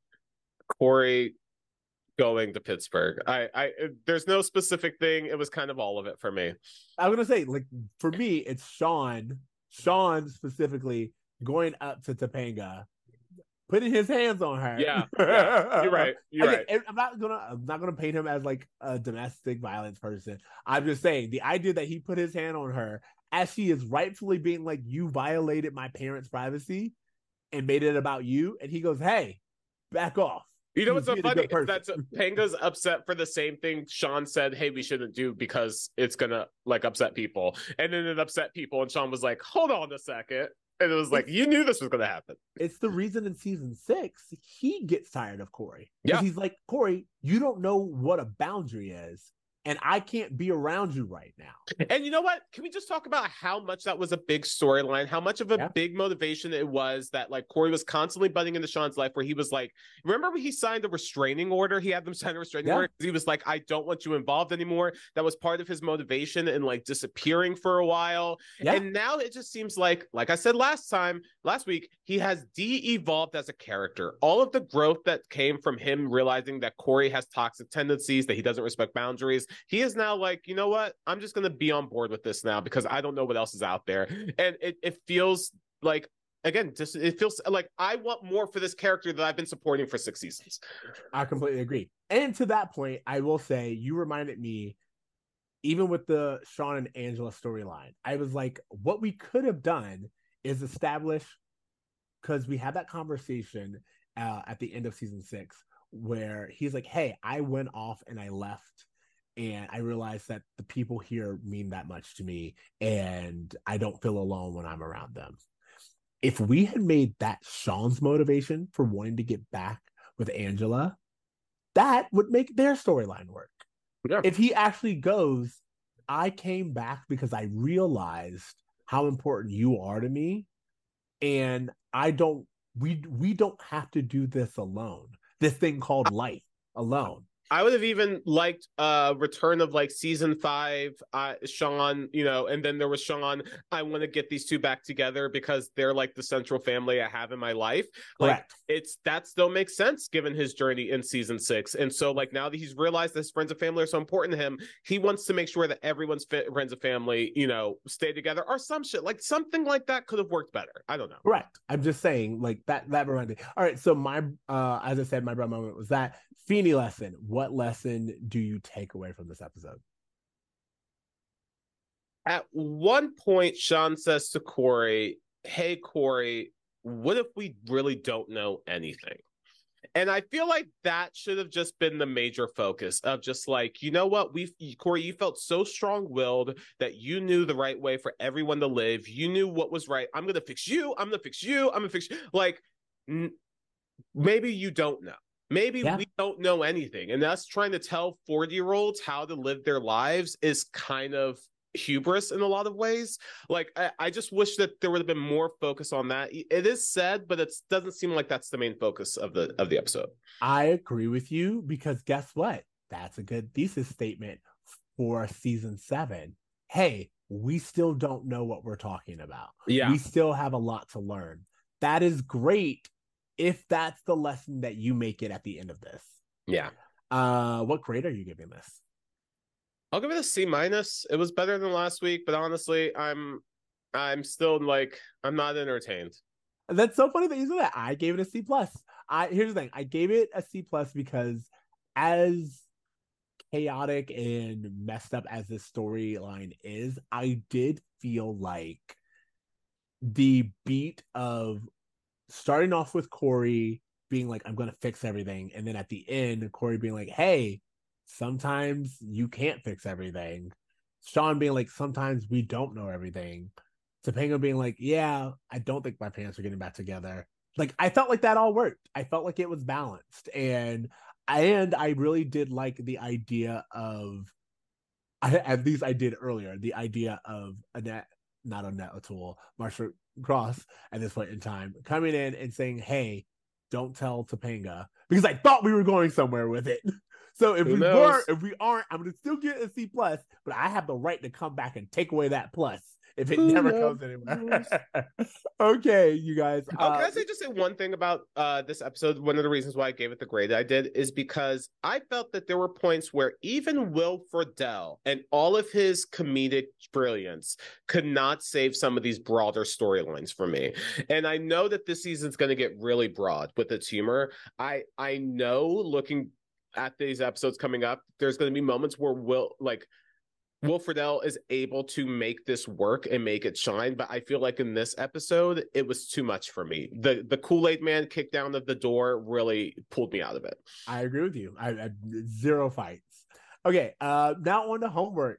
Corey going to Pittsburgh. I, I, there's no specific thing. It was kind of all of it for me. I'm gonna say, like, for me, it's Sean. Sean specifically going up to Topanga, putting his hands on her. Yeah, yeah, you're right. You're Again, right. I'm not gonna I'm not gonna paint him as like a domestic violence person. I'm just saying the idea that he put his hand on her as she is rightfully being like, you violated my parents' privacy and made it about you, and he goes, hey, back off. You know He what's was so being a funny? good That's person. Panga's upset for the same thing Sean said, hey, we shouldn't do because it's gonna like upset people. And then it upset people, and Sean was like, hold on a second. And it was like, you knew this was gonna happen. It's the reason in season six he gets tired of Corey. Yeah. Because he's like, Corey, you don't know what a boundary is, and I can't be around you right now. And you know what? Can we just talk about how much that was a big storyline? How much of a Yeah. big motivation it was that like Corey was constantly butting into Sean's life, where he was like, remember when he signed a restraining order? He had them sign a restraining Yeah. order because he was like, I don't want you involved anymore. That was part of his motivation in like disappearing for a while. Yeah. And now it just seems like, like I said last time, last week, he has de-evolved as a character. All of the growth that came from him realizing that Corey has toxic tendencies, that he doesn't respect boundaries, he is now like, you know what? I'm just going to be on board with this now because I don't know what else is out there. And it, it feels like, again, just it feels like I want more for this character that I've been supporting for six seasons. I completely agree. And to that point, I will say you reminded me, even with the Sean and Angela storyline, I was like, what we could have done is establish, because we had that conversation uh, at the end of season six where he's like, hey, I went off and I left, and I realized that the people here mean that much to me, and I don't feel alone when I'm around them. If we had made that Sean's motivation for wanting to get back with Angela, that would make their storyline work. Yeah. If he actually goes, I came back because I realized how important you are to me, and I don't we we don't have to do this alone. This thing called life alone. I would have even liked a return of like season five, uh, Sean, you know, and then there was Sean. I want to get these two back together because they're like the central family I have in my life. Like Correct. it's that still makes sense given his journey in season six. And so like now that he's realized that his friends and family are so important to him, he wants to make sure that everyone's fit, friends and family, you know, stay together or some shit like something like that could have worked better. I don't know. Correct. I'm just saying, like that. That reminded. All right. So my, uh, as I said, my bro moment was that Feeny lesson. What lesson do you take away from this episode? At one point, Sean says to Corey, hey, Corey, what if we really don't know anything? And I feel like that should have just been the major focus of just like, you know what, we Corey, you felt so strong-willed that you knew the right way for everyone to live. You knew what was right. I'm going to fix you. I'm going to fix you. I'm going to fix you. Like, n- maybe you don't know. Maybe Yeah. we don't know anything. And us trying to tell forty-year-olds how to live their lives is kind of hubris in a lot of ways. Like, I, I just wish that there would have been more focus on that. It is said, but it doesn't seem like that's the main focus of the of the episode. I agree with you because guess what? That's a good thesis statement for season seven. Hey, we still don't know what we're talking about. Yeah. We still have a lot to learn. That is great if that's the lesson that you make it at the end of this. Yeah. Uh, what grade are you giving this? I'll give it a C minus. It was better than last week, but honestly, I'm I'm still like I'm not entertained. That's so funny that you said that. I gave it a C plus. I here's the thing. I gave it a C plus because as chaotic and messed up as this storyline is, I did feel like the beat of starting off with Corey being like, I'm gonna fix everything, and then at the end, Corey being like, hey, sometimes you can't fix everything. Sean being like, sometimes we don't know everything. Topanga being like, yeah, I don't think my parents are getting back together. Like, I felt like that all worked. I felt like it was balanced. And and I really did like the idea of, I, at least I did earlier, the idea of Annette, not Annette O'Toole, Marsha Cross at this point in time, coming in and saying, hey, don't tell Topanga, because I thought we were going somewhere with it. So if Who we knows? were, if we aren't, I'm gonna still get a C plus, but I have the right to come back and take away that plus if it Who never knows? goes anywhere. Okay, you guys. Oh, uh, can I say just say one thing about uh, this episode? One of the reasons why I gave it the grade I did is because I felt that there were points where even Will Friedle and all of his comedic brilliance could not save some of these broader storylines for me. And I know that this season's going to get really broad with its humor. I I know looking at these episodes coming up, there's going to be moments where Will like. Will Friedle is able to make this work and make it shine, but I feel like in this episode, it was too much for me. The the Kool-Aid man kick down of the door really pulled me out of it. I agree with you. I, I zero fights. Okay, uh, now on to homework.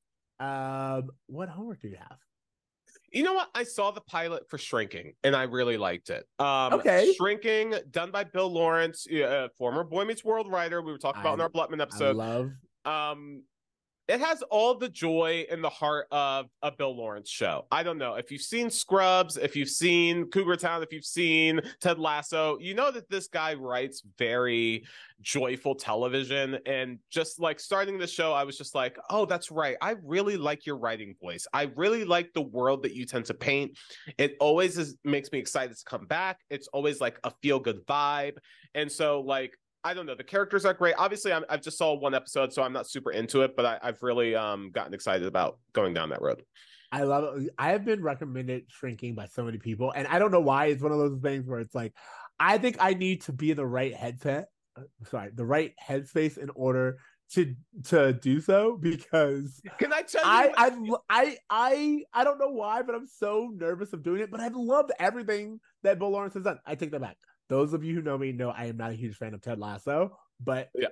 Um, what homework do you have? You know what? I saw the pilot for Shrinking, and I really liked it. Um, Okay. Shrinking, done by Bill Lawrence, uh, former Boy Meets World writer. We were talking about I- in our Blutman I episode. love. Um, it has all the joy in the heart of a Bill Lawrence show. I don't know if you've seen Scrubs, if you've seen Cougar Town, if you've seen Ted Lasso, you know that this guy writes very joyful television. And just like starting the show, I was just like, oh, that's right. I really like your writing voice. I really like the world that you tend to paint. It always is, makes me excited to come back. It's always like a feel good vibe. And so like, I don't know. The characters are great. Obviously, I'm, I've just saw one episode, so I'm not super into it, but I, I've really um, gotten excited about going down that road. I love it. I have been recommended Shrinking by so many people, and I don't know why. It's one of those things where it's like, I think I need to be in the right headset, uh, sorry, the right headspace in order to to do so, because Can I tell you? I what- I I I I don't know why, but I'm so nervous of doing it. But I've loved everything that Bill Lawrence has done. I take that back. Those of you who know me know I am not a huge fan of Ted Lasso, but Yeah.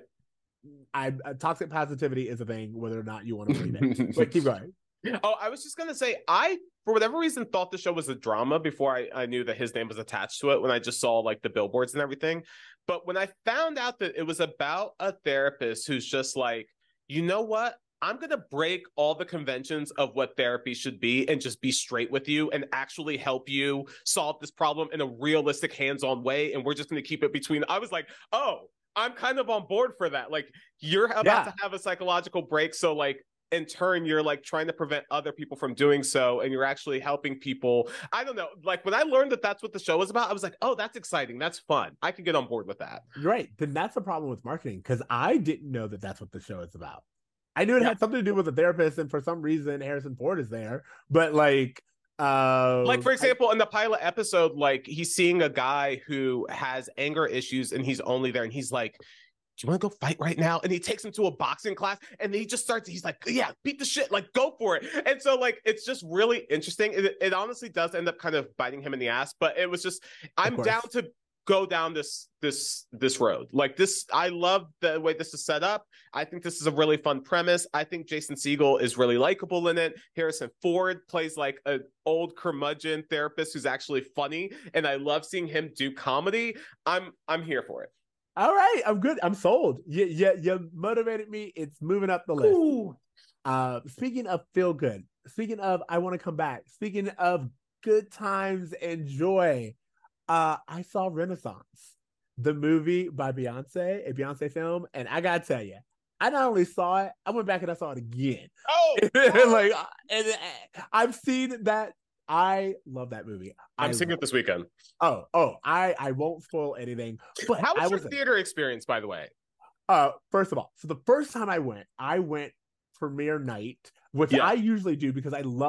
I uh, toxic positivity is a thing, whether or not you want to believe it. But keep going. Oh, I was just gonna say, I for whatever reason thought the show was a drama before I, I knew that his name was attached to it. When I just saw like the billboards and everything, but when I found out that it was about a therapist who's just like, you know what? I'm going to break all the conventions of what therapy should be and just be straight with you and actually help you solve this problem in a realistic, hands-on way. And we're just going to keep it between. I was like, oh, I'm kind of on board for that. Like, you're about Yeah. to have a psychological break. So, like, in turn, you're like trying to prevent other people from doing so. And you're actually helping people. I don't know. Like, when I learned that that's what the show was about, I was like, oh, that's exciting. That's fun. I can get on board with that. You're right. Then that's the problem with marketing, because I didn't know that that's what the show is about. I knew it Yeah. had something to do with a therapist, and for some reason Harrison Ford is there. But like, uh, Like, for example, in the pilot episode, like he's seeing a guy who has anger issues and he's only there and he's like, do you want to go fight right now? And he takes him to a boxing class and he just starts, he's like, yeah, beat the shit, like go for it. And so like, it's just really interesting. It, it honestly does end up kind of biting him in the ass, but it was just, I'm course. down to go down this this this road. Like this, I love the way this is set up. I think this is a really fun premise. I think Jason Segel is really likable in it. Harrison Ford plays like an old curmudgeon therapist who's actually funny, and I love seeing him do comedy. I'm I'm here for it. all right, I'm good. I'm sold. You, you, you motivated me. It's moving up the list. Ooh. Uh, speaking of feel good, speaking of I want to come back, speaking of good times and joy, uh, I saw Renaissance, the movie by Beyonce, a Beyonce film, and I gotta tell you, I not only saw it, I went back and I saw it again. Oh, like, and I've seen that. I love that movie. I'm I seeing it this weekend. Oh, oh, I I won't spoil anything. But How was I your was theater experience, by the way? uh first of all, so the first time I went, I went premiere night, which Yeah. I usually do because I love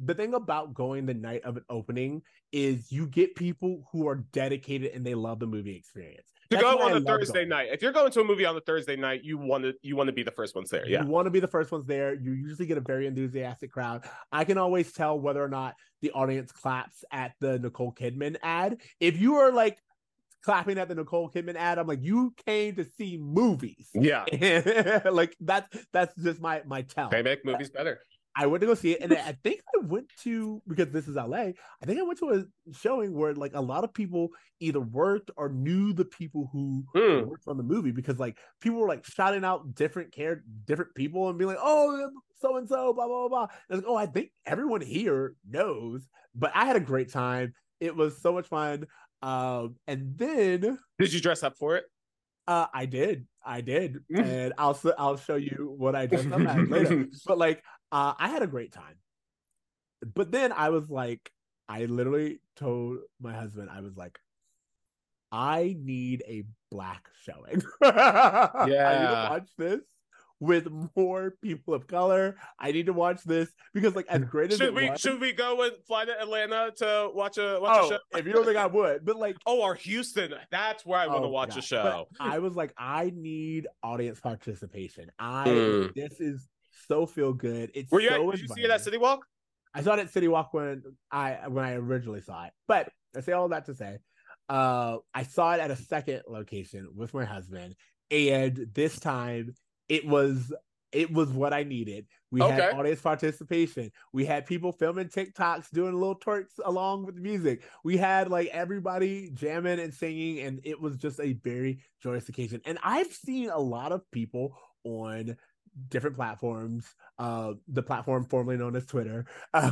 the thing about going the night of an opening is you get people who are dedicated and they love the movie experience. To That's go why on I a love Thursday going. night. If you're going to a movie on a Thursday night, you want to you want to be the first ones there. Yeah. You want to be the first ones there. You usually get a very enthusiastic crowd. I can always tell whether or not the audience claps at the Nicole Kidman ad. If you are like clapping at the Nicole Kidman ad, I'm like, you came to see movies. Yeah. Like that's that's just my my tell. They make movies better. I went to go see it, and I think I went to, because this is L A, I think I went to a showing where like a lot of people either worked or knew the people who Mm. worked on the movie, because like people were like shouting out different care different people and being like, oh, so and so, blah blah blah. And I was like, oh, I think everyone here knows. But I had a great time. It was so much fun. Um, and then Did you dress up for it? Uh, I did, I did, and I'll I'll show you what I dressed up as later. But like, uh, I had a great time. But then I was like, I literally told my husband, I was like, I need a black showing. I need to watch this with more people of color. I need to watch this because, like, as great as Should it we was, should we go and fly to Atlanta to watch a watch oh, a show? if you don't think I would, but like, Oh, or Houston. That's where I want to oh, watch God. a show. But I was like, I need audience participation. I Mm. this is so feel good. It's Were you so at, did you see it at inviting. City Walk? I saw it at City Walk when I when I originally saw it. But I say all that to say, uh, I saw it at a second location with my husband, and this time it was it was what I needed. We Okay. had audience participation. We had people filming TikToks, doing little twerks along with the music. We had like everybody jamming and singing, and it was just a very joyous occasion. And I've seen a lot of people on different platforms, uh, the platform formerly known as Twitter.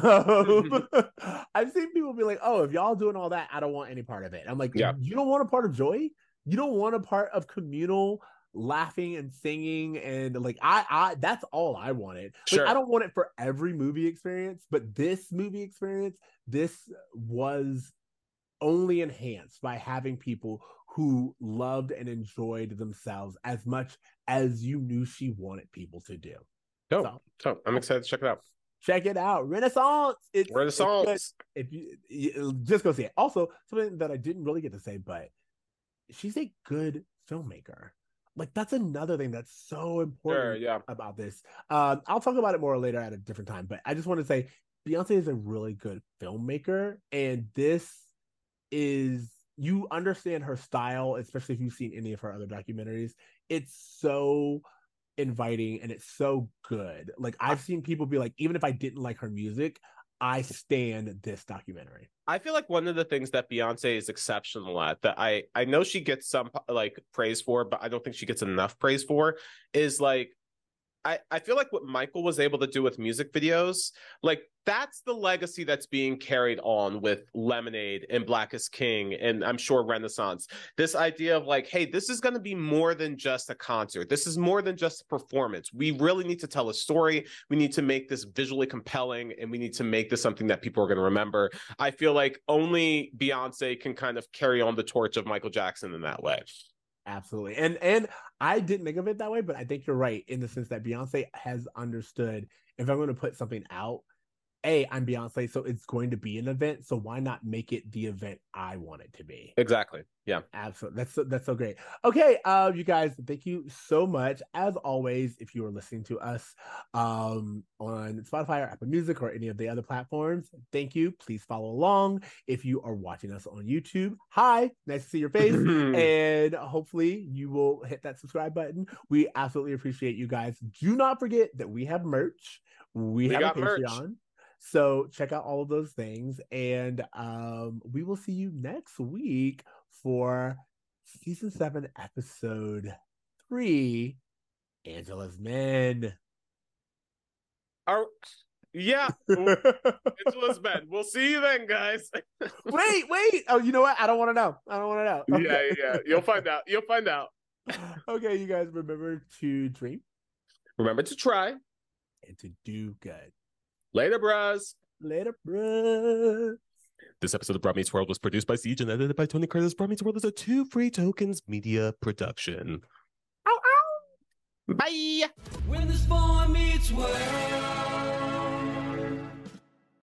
Um, I've seen people be like, "Oh, if y'all doing all that, I don't want any part of it." I'm like, Yeah. "You don't want a part of joy? You don't want a part of communal laughing and singing and like I, I that's all I wanted. Like, Sure. I don't want it for every movie experience, but this movie experience, this was only enhanced by having people who loved and enjoyed themselves as much as you knew she wanted people to do. No. So, So I'm excited to check it out. check it out. Renaissance. It's it's Renaissance. good. If you, you just go see it. Also, something that I didn't really get to say, but she's a good filmmaker. Like that's another thing that's so important Sure, yeah. about this. Um, I'll talk about it more later at a different time, but I just want to say Beyonce is a really good filmmaker, and this is, you understand her style, especially if you've seen any of her other documentaries. It's so inviting and it's so good. Like I've seen people be like, even if I didn't like her music, I stand this documentary. I feel like one of the things that Beyonce is exceptional at, that I I know she gets some like praise for, but I don't think she gets enough praise for, is like I, I feel like what Michael was able to do with music videos, like that's the legacy that's being carried on with Lemonade and Black is King, and I'm sure Renaissance. This idea of like, hey, this is going to be more than just a concert. This is more than just a performance. We really need to tell a story. We need to make this visually compelling, and we need to make this something that people are going to remember. I feel like only Beyonce can kind of carry on the torch of Michael Jackson in that way. Absolutely. And and I didn't think of it that way, but I think you're right in the sense that Beyonce has understood, if I'm going to put something out, A, I'm Beyonce, so it's going to be an event. So why not make it the event I want it to be? Exactly. Yeah. Absolutely. That's so, that's so great. Okay, uh, you guys, thank you so much. As always, if you are listening to us um, on Spotify or Apple Music or any of the other platforms, thank you. Please follow along. If you are watching us on YouTube, hi, nice to see your face. And hopefully you will hit that subscribe button. We absolutely appreciate you guys. Do not forget that we have merch. We, We have got a merch. Patreon. So check out all of those things. And um, we will see you next week for season seven, episode three, Angela's Men. Are, yeah. Angela's Men. We'll see you then, guys. wait, wait. Oh, you know what? I don't want to know. I don't want to know. Yeah, Okay. yeah. You'll find out. You'll find out. Okay, you guys remember to dream Remember to try. and to do good. Later, bros. Later, bruh. This episode of Broad Meets World was produced by Siege and edited by Tony Curtis. Broad Meets World is a Two Free Tokens media production. Bye. When the spawn meets world.